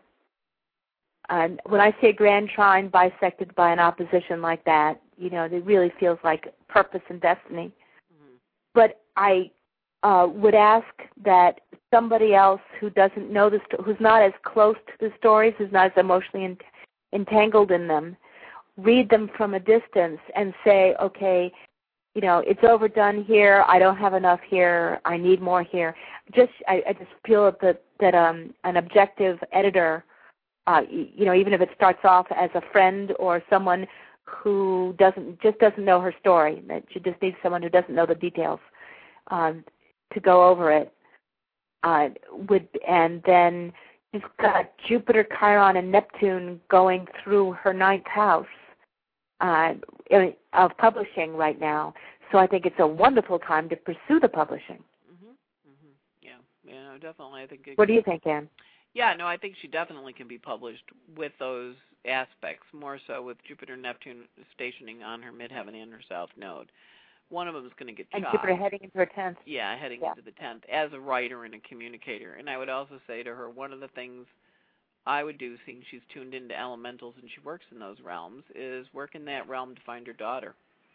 And when I see a grand trine bisected by an opposition like that, you know, it really feels like purpose and destiny. but I uh, would ask that somebody else who doesn't know the sto- who's not as close to the stories, who's not as emotionally ent- entangled in them, read them from a distance and say, okay, you know, it's overdone here. I don't have enough here. I need more here. Just, I, I just feel that that um, an objective editor, uh, you know, even if it starts off as a friend or someone who doesn't just doesn't know her story, that she just needs someone who doesn't know the details um, to go over it. Uh, would and then you've got Jupiter, Chiron, and Neptune going through her ninth house uh, of publishing right now. So I think it's a wonderful time to pursue the publishing. Mm-hmm. Mm-hmm. Yeah, yeah, definitely. I think. It what do you think, Ann? Yeah, no, I think she definitely can be published with those aspects, more so with Jupiter, Neptune stationing on her midheaven and her south node. One of them is going to get and shot. And Jupiter heading into her tenth. Yeah, heading yeah. into the tenth as a writer and a communicator. And I would also say to her, one of the things I would do, seeing she's tuned into elementals and she works in those realms, is work in that realm to find her daughter.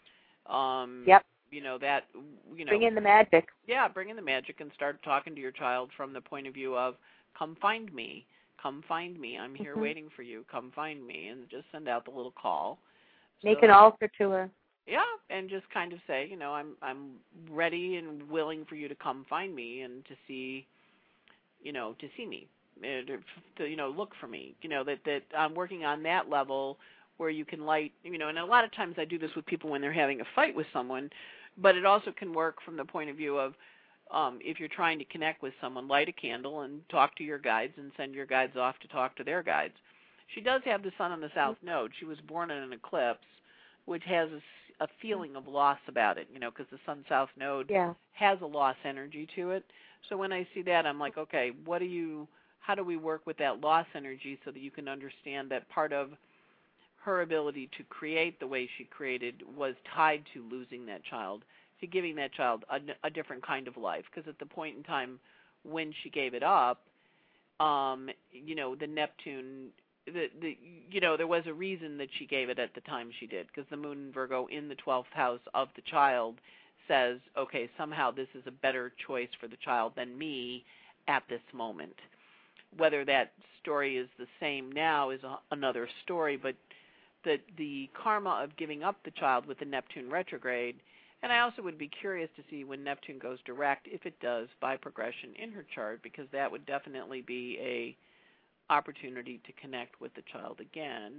Um, yep. You know, that, you know. Bring in the magic. Yeah, bring in the magic and start talking to your child from the point of view of, come find me. Come find me. I'm here mm-hmm. waiting for you. Come find me. And just send out the little call. Make so, an altar to her. Yeah, and just kind of say, you know, I'm I'm ready and willing for you to come find me and to see, you know, to see me, to, you know, look for me. You know, that, that I'm working on that level where you can light, you know, and a lot of times I do this with people when they're having a fight with someone, but it also can work from the point of view of, um, if you're trying to connect with someone, light a candle and talk to your guides and send your guides off to talk to their guides. She does have the sun on the south node. She was born in an eclipse, which has a, a feeling of loss about it, you know, because the sun-south node yeah. has a loss energy to it. So when I see that, I'm like, okay, what do you, how do we work with that loss energy so that you can understand that part of her ability to create the way she created was tied to losing that child, to giving that child a, a different kind of life. Because at the point in time when she gave it up, um, you know, the Neptune, the, the, you know, there was a reason that she gave it at the time she did, because the moon in Virgo in the twelfth house of the child says, okay, somehow this is a better choice for the child than me at this moment. Whether that story is the same now is a, another story, but the, the karma of giving up the child with the Neptune retrograde, and I also would be curious to see when Neptune goes direct, if it does, by progression in her chart, because that would definitely be a opportunity to connect with the child again,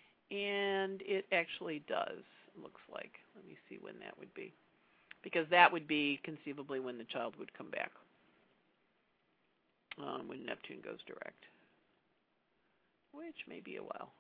and it actually does, looks like. Let me see when that would be, because that would be conceivably when the child would come back, um, when Neptune goes direct, which may be a while.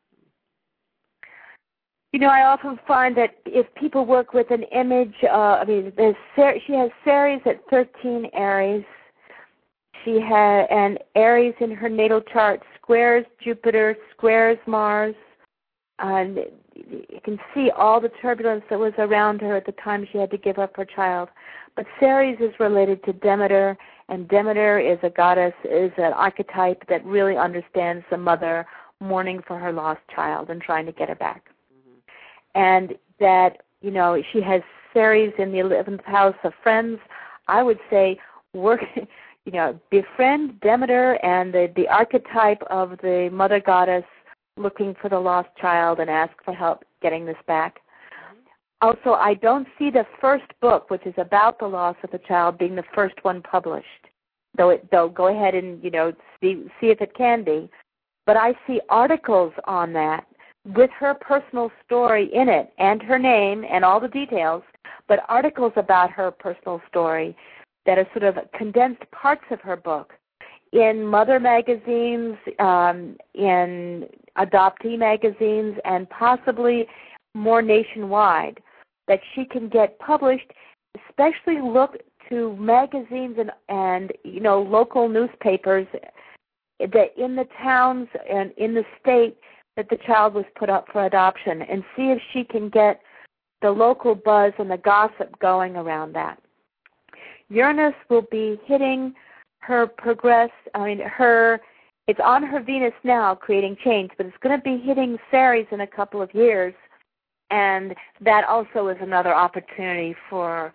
You know, I often find that if people work with an image, uh, I mean, there's, she has Ceres at thirteen Aries. She had an Aries in her natal chart, squares Jupiter, squares Mars. And you can see all the turbulence that was around her at the time she had to give up her child. But Ceres is related to Demeter, and Demeter is a goddess, is an archetype that really understands the mother mourning for her lost child and trying to get her back. And that, you know, she has Ceres in the eleventh house of friends. I would say work, you know, befriend Demeter and the, the archetype of the mother goddess looking for the lost child and ask for help getting this back. Mm-hmm. Also, I don't see the first book, which is about the loss of the child, being the first one published. Though it, though go ahead and, you know, see, see if it can be. But I see articles on that with her personal story in it and her name and all the details, but articles about her personal story that are sort of condensed parts of her book in mother magazines, um, in adoptee magazines, and possibly more nationwide, that she can get published. Especially look to magazines and, and you know, local newspapers that in the towns and in the state that the child was put up for adoption, and see if she can get the local buzz and the gossip going around that. Uranus will be hitting her progress, I mean, her, it's on her Venus now creating change, but it's going to be hitting Ceres in a couple of years, and that also is another opportunity for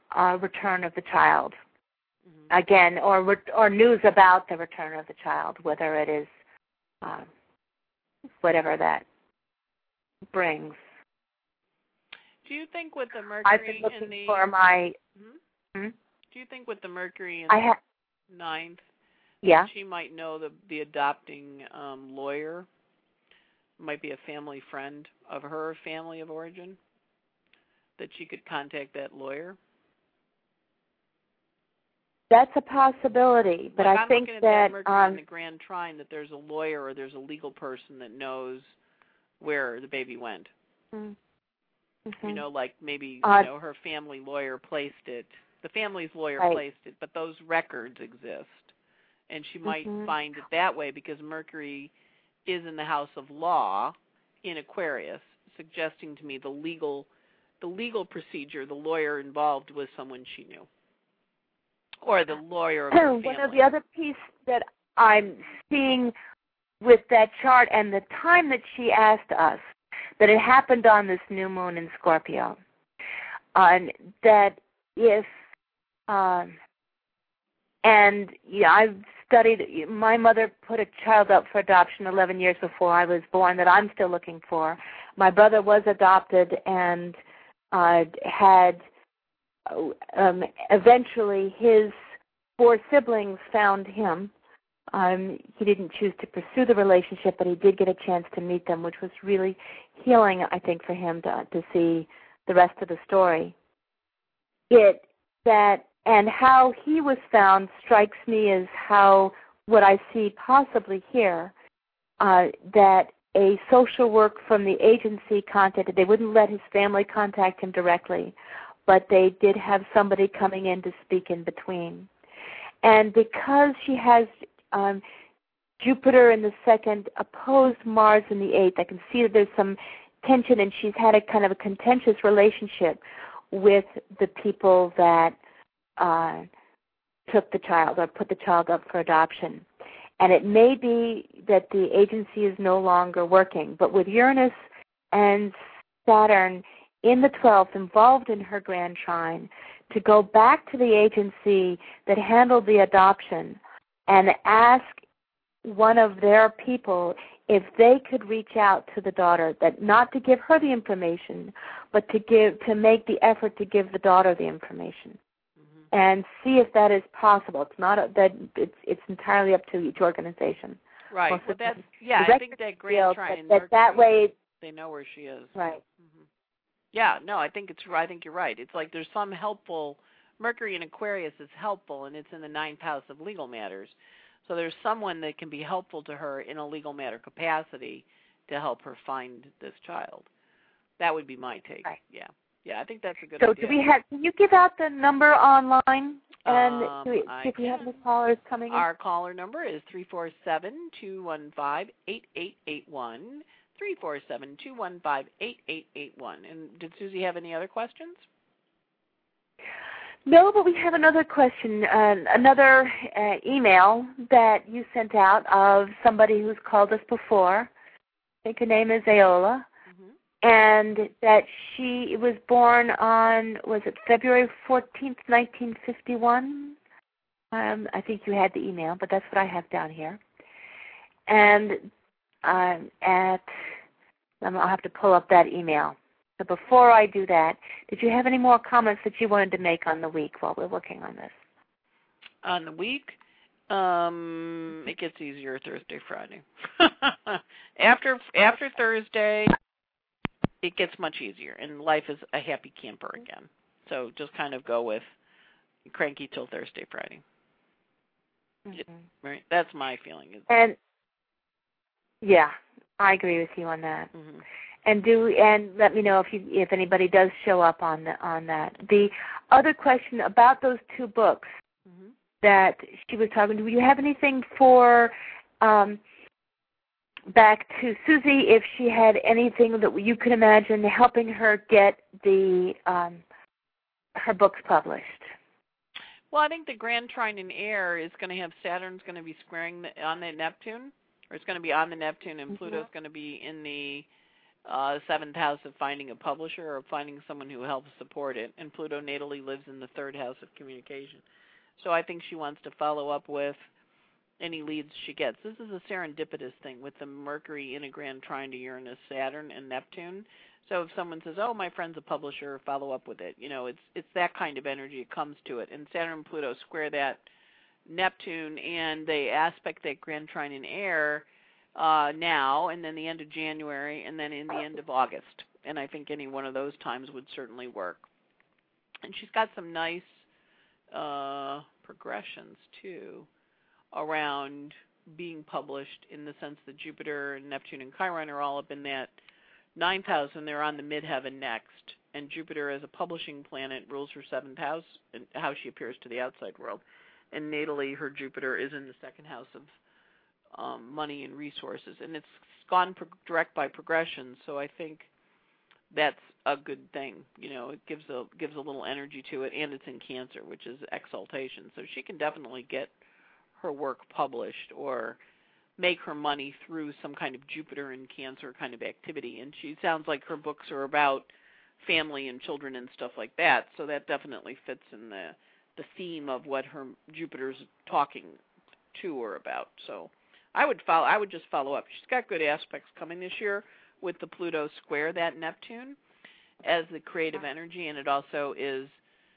uh, return of the child. Mm-hmm. Again, or or news about the return of the child, whether it is uh, whatever that brings. Do you think with the Mercury I've been looking in the for my. hmm? Hmm? Do you think with the Mercury in I the ha- ninth, yeah. she might know the the adopting um, lawyer? Might be a family friend of her family of origin. That she could contact that lawyer. That's a possibility, but like I I'm think looking at that, that Mercury um, in the Grand Trine, that there's a lawyer or there's a legal person that knows where the baby went. mm-hmm. You know, like maybe uh, you know her family lawyer placed it. The family's lawyer right. placed it, but those records exist, and she might mm-hmm. find it that way because Mercury is in the house of law in Aquarius, suggesting to me the legal, the legal procedure. The lawyer involved was someone she knew. Or the lawyer of the family. One of the other pieces that I'm seeing with that chart and the time that she asked us, that it happened on this new moon in Scorpio, and that if, um, and yeah, I've studied, my mother put a child up for adoption eleven years before I was born that I'm still looking for. My brother was adopted and uh, had Um, eventually, his four siblings found him. Um, he didn't choose to pursue the relationship, but he did get a chance to meet them, which was really healing, I think, for him to to see the rest of the story. It that and how he was found strikes me as how what I see possibly here, uh, that a social work from the agency contacted. They wouldn't let his family contact him directly, but they did have somebody coming in to speak in between. And because she has um, Jupiter in the second opposed Mars in the eighth, I can see that there's some tension, and she's had a kind of a contentious relationship with the people that uh, took the child or put the child up for adoption. And it may be that the agency is no longer working, but with Uranus and Saturn in the twelfth, involved in her Grand Trine, to go back to the agency that handled the adoption and ask one of their people if they could reach out to the daughter, that not to give her the information, but to give to make the effort to give the daughter the information, mm-hmm. and see if that is possible. It's not a, that it's it's entirely up to each organization. Right. Well, well, that's yeah. I think that Grand Trine that, that, that way they know where she is. Right. Mm-hmm. Yeah, no, I think it's. I think you're right. It's like there's some helpful. Mercury in Aquarius is helpful, and it's in the ninth house of legal matters. So there's someone that can be helpful to her in a legal matter capacity to help her find this child. That would be my take. Right. Yeah, yeah, I think that's a good so idea. So do we have? Can you give out the number online? And um, do we, if we have any callers coming in? Our caller number is three four seven, two one five, eight eight eight one. three four seven, two one five, eight eight eight one. And did Susie have any other questions? No, but we have another question, uh, another uh, email that you sent out of somebody who's called us before. I think her name is Aola. Mm-hmm. And that she was born on, was it February fourteenth, nineteen fifty-one? Um, I think you had the email, but that's what I have down here. And um, at, I'll have to pull up that email. So before I do that, did you have any more comments that you wanted to make on the week while we're working on this? On the week? Um, it gets easier Thursday, Friday. after after Thursday, it gets much easier, and life is a happy camper again. So just kind of go with cranky till Thursday, Friday. Mm-hmm. It, right? That's my feeling. And yeah, I agree with you on that. Mm-hmm. And do and let me know if you if anybody does show up on the, on that. The other question about those two books mm-hmm. that she was talking to. Do you have anything for um, back to Susie? If she had anything that you could imagine helping her get the um, her books published? Well, I think the Grand Trine in Air is going to have Saturn's going to be squaring the, on the Neptune, or it's going to be on the Neptune, and mm-hmm. Pluto's going to be in the uh, seventh house of finding a publisher or finding someone who helps support it. And Pluto natally lives in the third house of communication. So I think she wants to follow up with any leads she gets. This is a serendipitous thing with the Mercury in a grand trine to Uranus, Saturn, and Neptune. So if someone says, oh, my friend's a publisher, follow up with it. You know, it's it's that kind of energy. It comes to it. And Saturn and Pluto square that Neptune, and they aspect that grand trine in air uh, now, and then the end of January, and then in the end of August. And I think any one of those times would certainly work. And she's got some nice uh, progressions, too, around being published in the sense that Jupiter and Neptune and Chiron are all up in that ninth house, and they're on the midheaven next. And Jupiter, as a publishing planet, rules her seventh house and how she appears to the outside world. And natally, her Jupiter is in the second house of um, money and resources. And it's gone pro- direct by progression, so I think that's a good thing. You know, it gives a gives a little energy to it, and it's in Cancer, which is exaltation. So she can definitely get her work published or make her money through some kind of Jupiter in Cancer kind of activity. And she sounds like her books are about family and children and stuff like that, so that definitely fits in the the theme of what her Jupiter's talking to her about. So I would follow I would just follow up. She's got good aspects coming this year with the Pluto square that Neptune as the creative energy, and it also is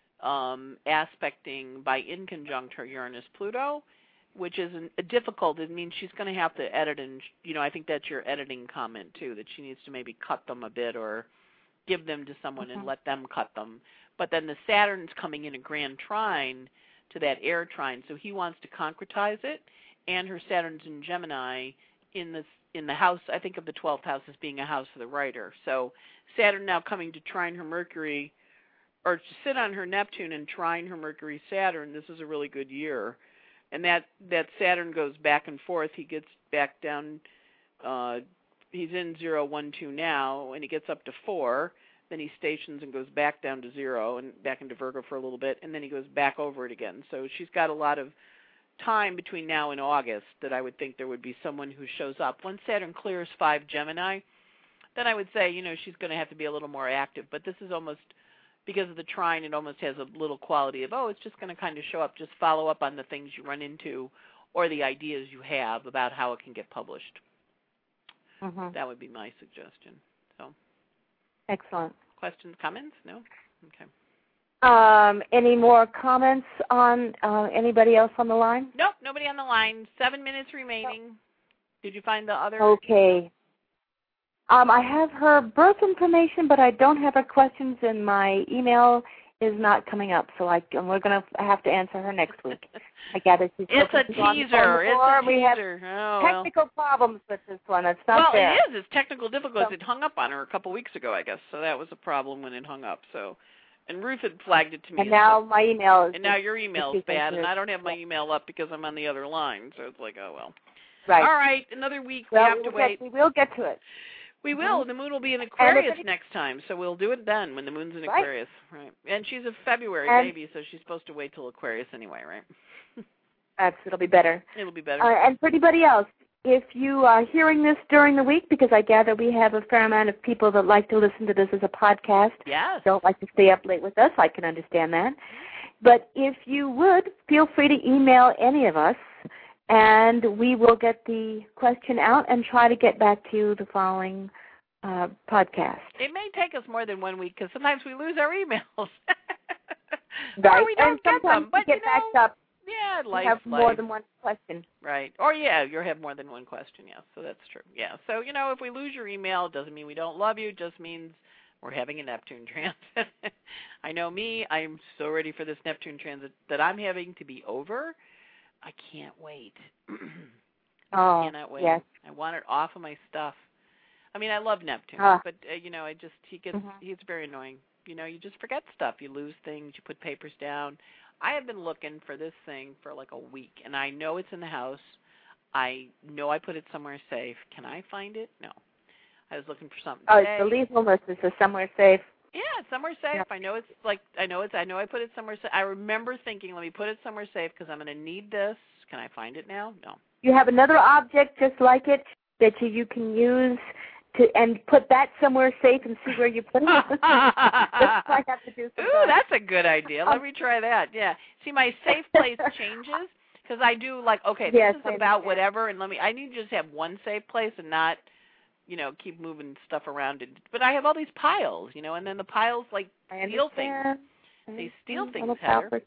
um, aspecting by in conjunct her Uranus Pluto, which is an, a difficult. It means she's going to have to edit, and you know I think that's your editing comment too, that she needs to maybe cut them a bit or give them to someone mm-hmm. and let them cut them. But then the Saturn's coming in a grand trine to that air trine, so he wants to concretize it. And her Saturn's in Gemini in the in the house, I think of the twelfth house as being a house of the writer. So Saturn now coming to trine her Mercury, or to sit on her Neptune and trine her Mercury Saturn. This is a really good year. And that, that Saturn goes back and forth. He gets back down, uh, he's in zero, one, two now, and he gets up to four. Then he stations and goes back down to zero and back into Virgo for a little bit, and then he goes back over it again. So she's got a lot of time between now and August that I would think there would be someone who shows up. Once Saturn clears five Gemini, then I would say, you know, she's going to have to be a little more active. But this is almost, because of the trine, it almost has a little quality of, oh, it's just going to kind of show up, just follow up on the things you run into or the ideas you have about how it can get published. Mm-hmm. That would be my suggestion. So, excellent. Questions, comments? No? Okay. Um, any more comments on uh, anybody else on the line? Nope, nobody on the line. Seven minutes remaining. Did you find the other? Okay. Um, I have her birth information, but I don't have her questions, and my email is not coming up, so I, we're going to have to answer her next week. I gather she's It's a teaser. It's a we teaser. Have oh, technical well. problems with this one. It's not well, fair. Well, it is. It's technical difficulties. So, it hung up on her a couple weeks ago, I guess, so that was a problem when it hung up. So, and Ruth had flagged it to me. And now so, my email is... And now your email is bad, and I don't have my email up because I'm on the other line, so it's like, oh, well. Right. All right, another week. Well, we have we'll to wait. Get, we will get to it. We will. The moon will be in Aquarius next time, so we'll do it then when the moon's in right. Aquarius. Right. And she's a February and baby, so she's supposed to wait till Aquarius anyway, right? That's, it'll be better. It'll be better. Uh, and for anybody else, if you are hearing this during the week, because I gather we have a fair amount of people that like to listen to this as a podcast, yes. don't like to stay up late with us, I can understand that. But if you would, feel free to email any of us, and we will get the question out and try to get back to you the following uh, podcast. It may take us more than one week because sometimes we lose our emails. Right. Or we don't and get them. But, get you know, backed up. Yeah, life, you have life. more than one question. Right. Or, yeah, you have more than one question, yes. So that's true. Yeah. So, you know, if we lose your email, it doesn't mean we don't love you. It just means we're having a Neptune transit. I know me. I'm so ready for this Neptune transit that I'm having to be over. I can't wait. I oh, cannot wait. Yes. I want it off of my stuff. I mean, I love Neptune, uh, but, uh, you know, I just, he gets, mm-hmm. he's very annoying. You know, you just forget stuff. You lose things. You put papers down. I have been looking for this thing for like a week, and I know it's in the house. I know I put it somewhere safe. Can I find it? No. I was looking for something Oh, today. the lethal list is somewhere safe. Yeah, it's somewhere safe. Yep. I know it's like, I know it's, I know I put it somewhere safe. I remember thinking, let me put it somewhere safe because I'm going to need this. Can I find it now? No. You have another object just like it that you, you can use to and put that somewhere safe and see where you put it. That's what I have to do. Ooh, that's a good idea. Let me try that. Yeah. See, my safe place changes because I do like, okay, this yes, is about whatever, and let me. I need to just have one safe place and not, you know, keep moving stuff around. And, but I have all these piles, you know, and then the piles like steal things. They steal things, Heather.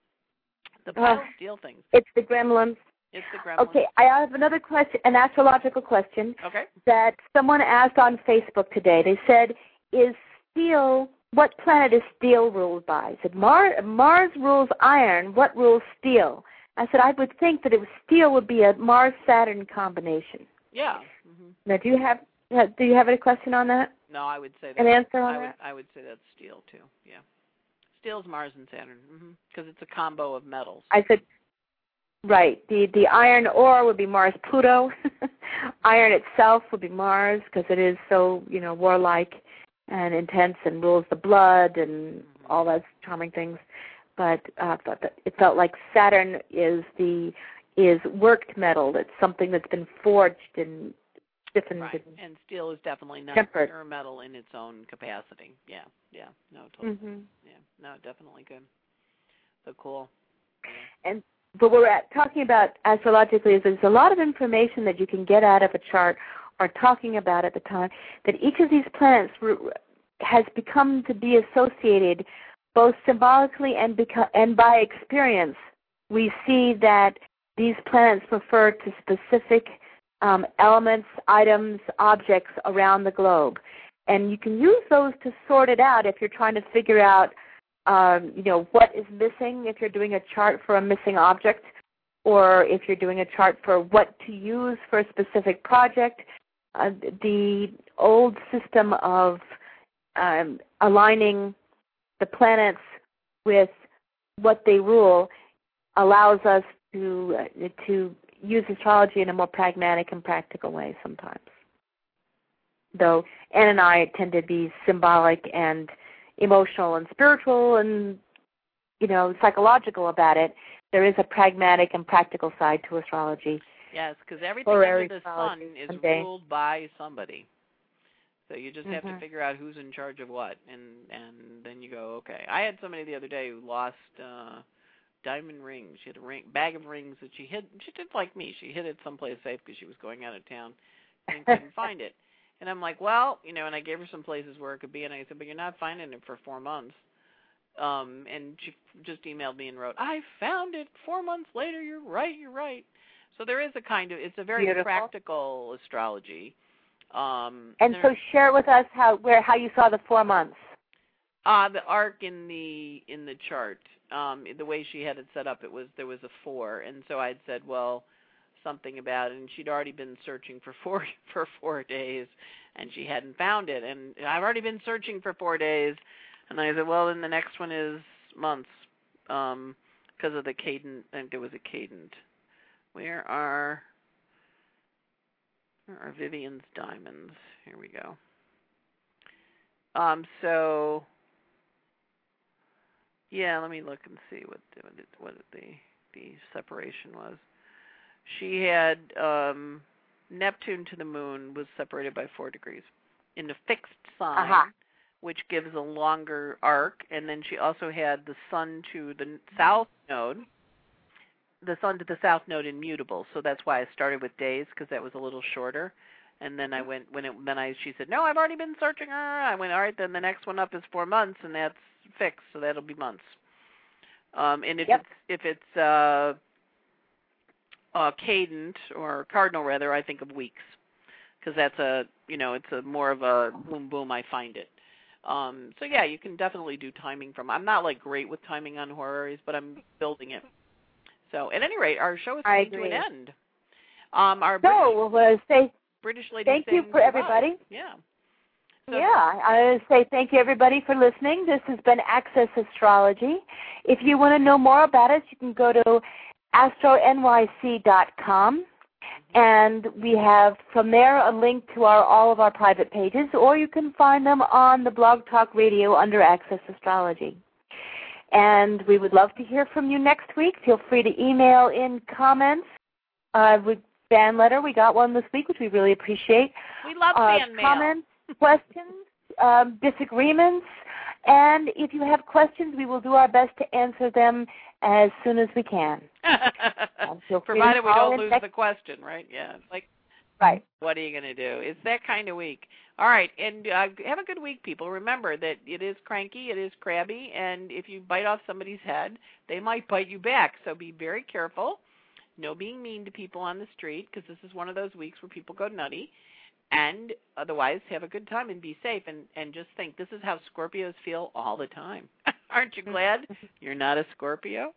The piles uh, steal things. It's the gremlins. It's the gremlins. Okay, I have another question, an astrological question. Okay. That someone asked on Facebook today. They said, "Is steel? What planet is steel ruled by?" I said, Mars. Mars rules iron. What rules steel? I said, I would think that it was steel would be a Mars-Saturn combination. Yeah. Mm-hmm. Now, do you have do you have any question on that? No, I would say that. An answer on I that? Would, I would say that's steel too. Yeah. Steel's Mars and Saturn because mm-hmm. it's a combo of metals. I said. Right. The the iron ore would be Mars Pluto. Iron itself would be Mars because it is so, you know, warlike and intense and rules the blood and mm-hmm. all those charming things. But uh, it felt like Saturn is the is worked metal. It's something that's been forged and stiffened. Right. And, and steel is definitely not pure metal in its own capacity. Yeah. Yeah. No, totally. Mm-hmm. Yeah. No, definitely good. So cool. Yeah. And But what we're at, talking about astrologically is there's a lot of information that you can get out of a chart or talking about at the time that each of these planets has become to be associated both symbolically and, beca- and by experience. We see that these planets refer to specific um, elements, items, objects around the globe. And you can use those to sort it out if you're trying to figure out Um, you know, what is missing if you're doing a chart for a missing object, or if you're doing a chart for what to use for a specific project. Uh, the old system of um, aligning the planets with what they rule allows us to uh, to use astrology in a more pragmatic and practical way sometimes. Though Ann and I tend to be symbolic and emotional and spiritual and, you know, psychological about it, there is a pragmatic and practical side to astrology. Yes, because everything under the sun is someday. ruled by somebody. So you just have mm-hmm. to figure out who's in charge of what, and, and then you go, okay. I had somebody the other day who lost uh, diamond rings. She had a ring, bag of rings that she hid. She did like me. She hid it someplace safe because she was going out of town and couldn't find it. And I'm like, well, you know, and I gave her some places where it could be, and I said, but you're not finding it for four months. Um, and she just emailed me and wrote, I found it four months later. You're right, you're right. So there is a kind of, it's a very Beautiful. practical astrology. Um, and so share with us how where how you saw the four months. Uh, the arc in the in the chart, um, the way she had it set up, it was there was a four, and so I'd said, well, something about it, and she'd already been searching for four for four days, and she hadn't found it, and I've already been searching for four days, and I said, well, then the next one is months, um, because of the cadent. I think there was a cadent. Where are where are Vivian's diamonds? Here we go. Um, so yeah, let me look and see what what, what the the separation was. She had um, Neptune to the moon was separated by four degrees in a fixed sign, uh-huh. which gives a longer arc. And then she also had the sun to the south node, the sun to the south node immutable. So that's why I started with days, because that was a little shorter. And then I went when it then I she said, no, I've already been searching. I went, all right, then the next one up is four months, and that's fixed, so that'll be months. Um, and if yep. it's if it's uh, Uh, cadent or cardinal rather, I think of weeks, because that's a you know it's a more of a boom boom. I find it. Um, so yeah, you can definitely do timing from. I'm not like great with timing on horary, but I'm building it. So at any rate, our show is coming to an end. Um, our so British, we'll say British lady. Thank you for everybody. Yeah. So, yeah, I say thank you everybody for listening. This has been Access Astrology. If you want to know more about us, you can go to astro N Y C dot com, and we have from there a link to our all of our private pages, or you can find them on the Blog Talk Radio under Access Astrology. And we would love to hear from you next week. Feel free to email in comments. Uh, we fan letter. We got one this week, which we really appreciate. We love uh, fan mail. Comments, questions, um, disagreements, and if you have questions, we will do our best to answer them as soon as we can. um, Provided we don't lose next- the question, right? Yeah. It's like, right. What are you going to do? It's that kind of week. All right, and uh, have a good week, people. Remember that it is cranky, it is crabby, and if you bite off somebody's head, they might bite you back. So be very careful. No being mean to people on the street, because this is one of those weeks where people go nutty. And otherwise, have a good time and be safe. And, and just think, this is how Scorpios feel all the time. Aren't you glad you're not a Scorpio?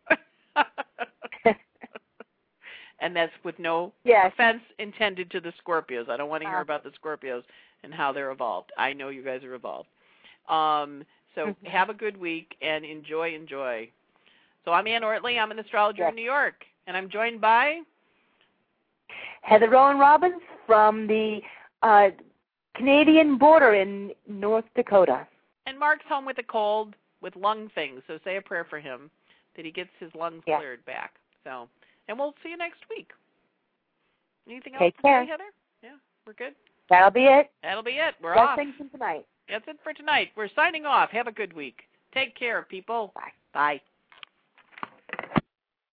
And that's with no yes. offense intended to the Scorpios. I don't want to hear about the Scorpios and how they're evolved. I know you guys are evolved. Um, so mm-hmm. have a good week and enjoy, enjoy. So I'm Ann Ortley. I'm an astrologer yes. in New York. And I'm joined by Heather Rowan Robbins from the uh, Canadian border in North Dakota. And Mark's home with a cold, with lung things. So say a prayer for him that he gets his lungs yeah. cleared back. So, and we'll see you next week. Anything else Take to care. say, Heather? Yeah, we're good. That'll be it. That'll be it. We're That's off. Things for tonight. That's it for tonight. We're signing off. Have a good week. Take care, people. Bye. Bye.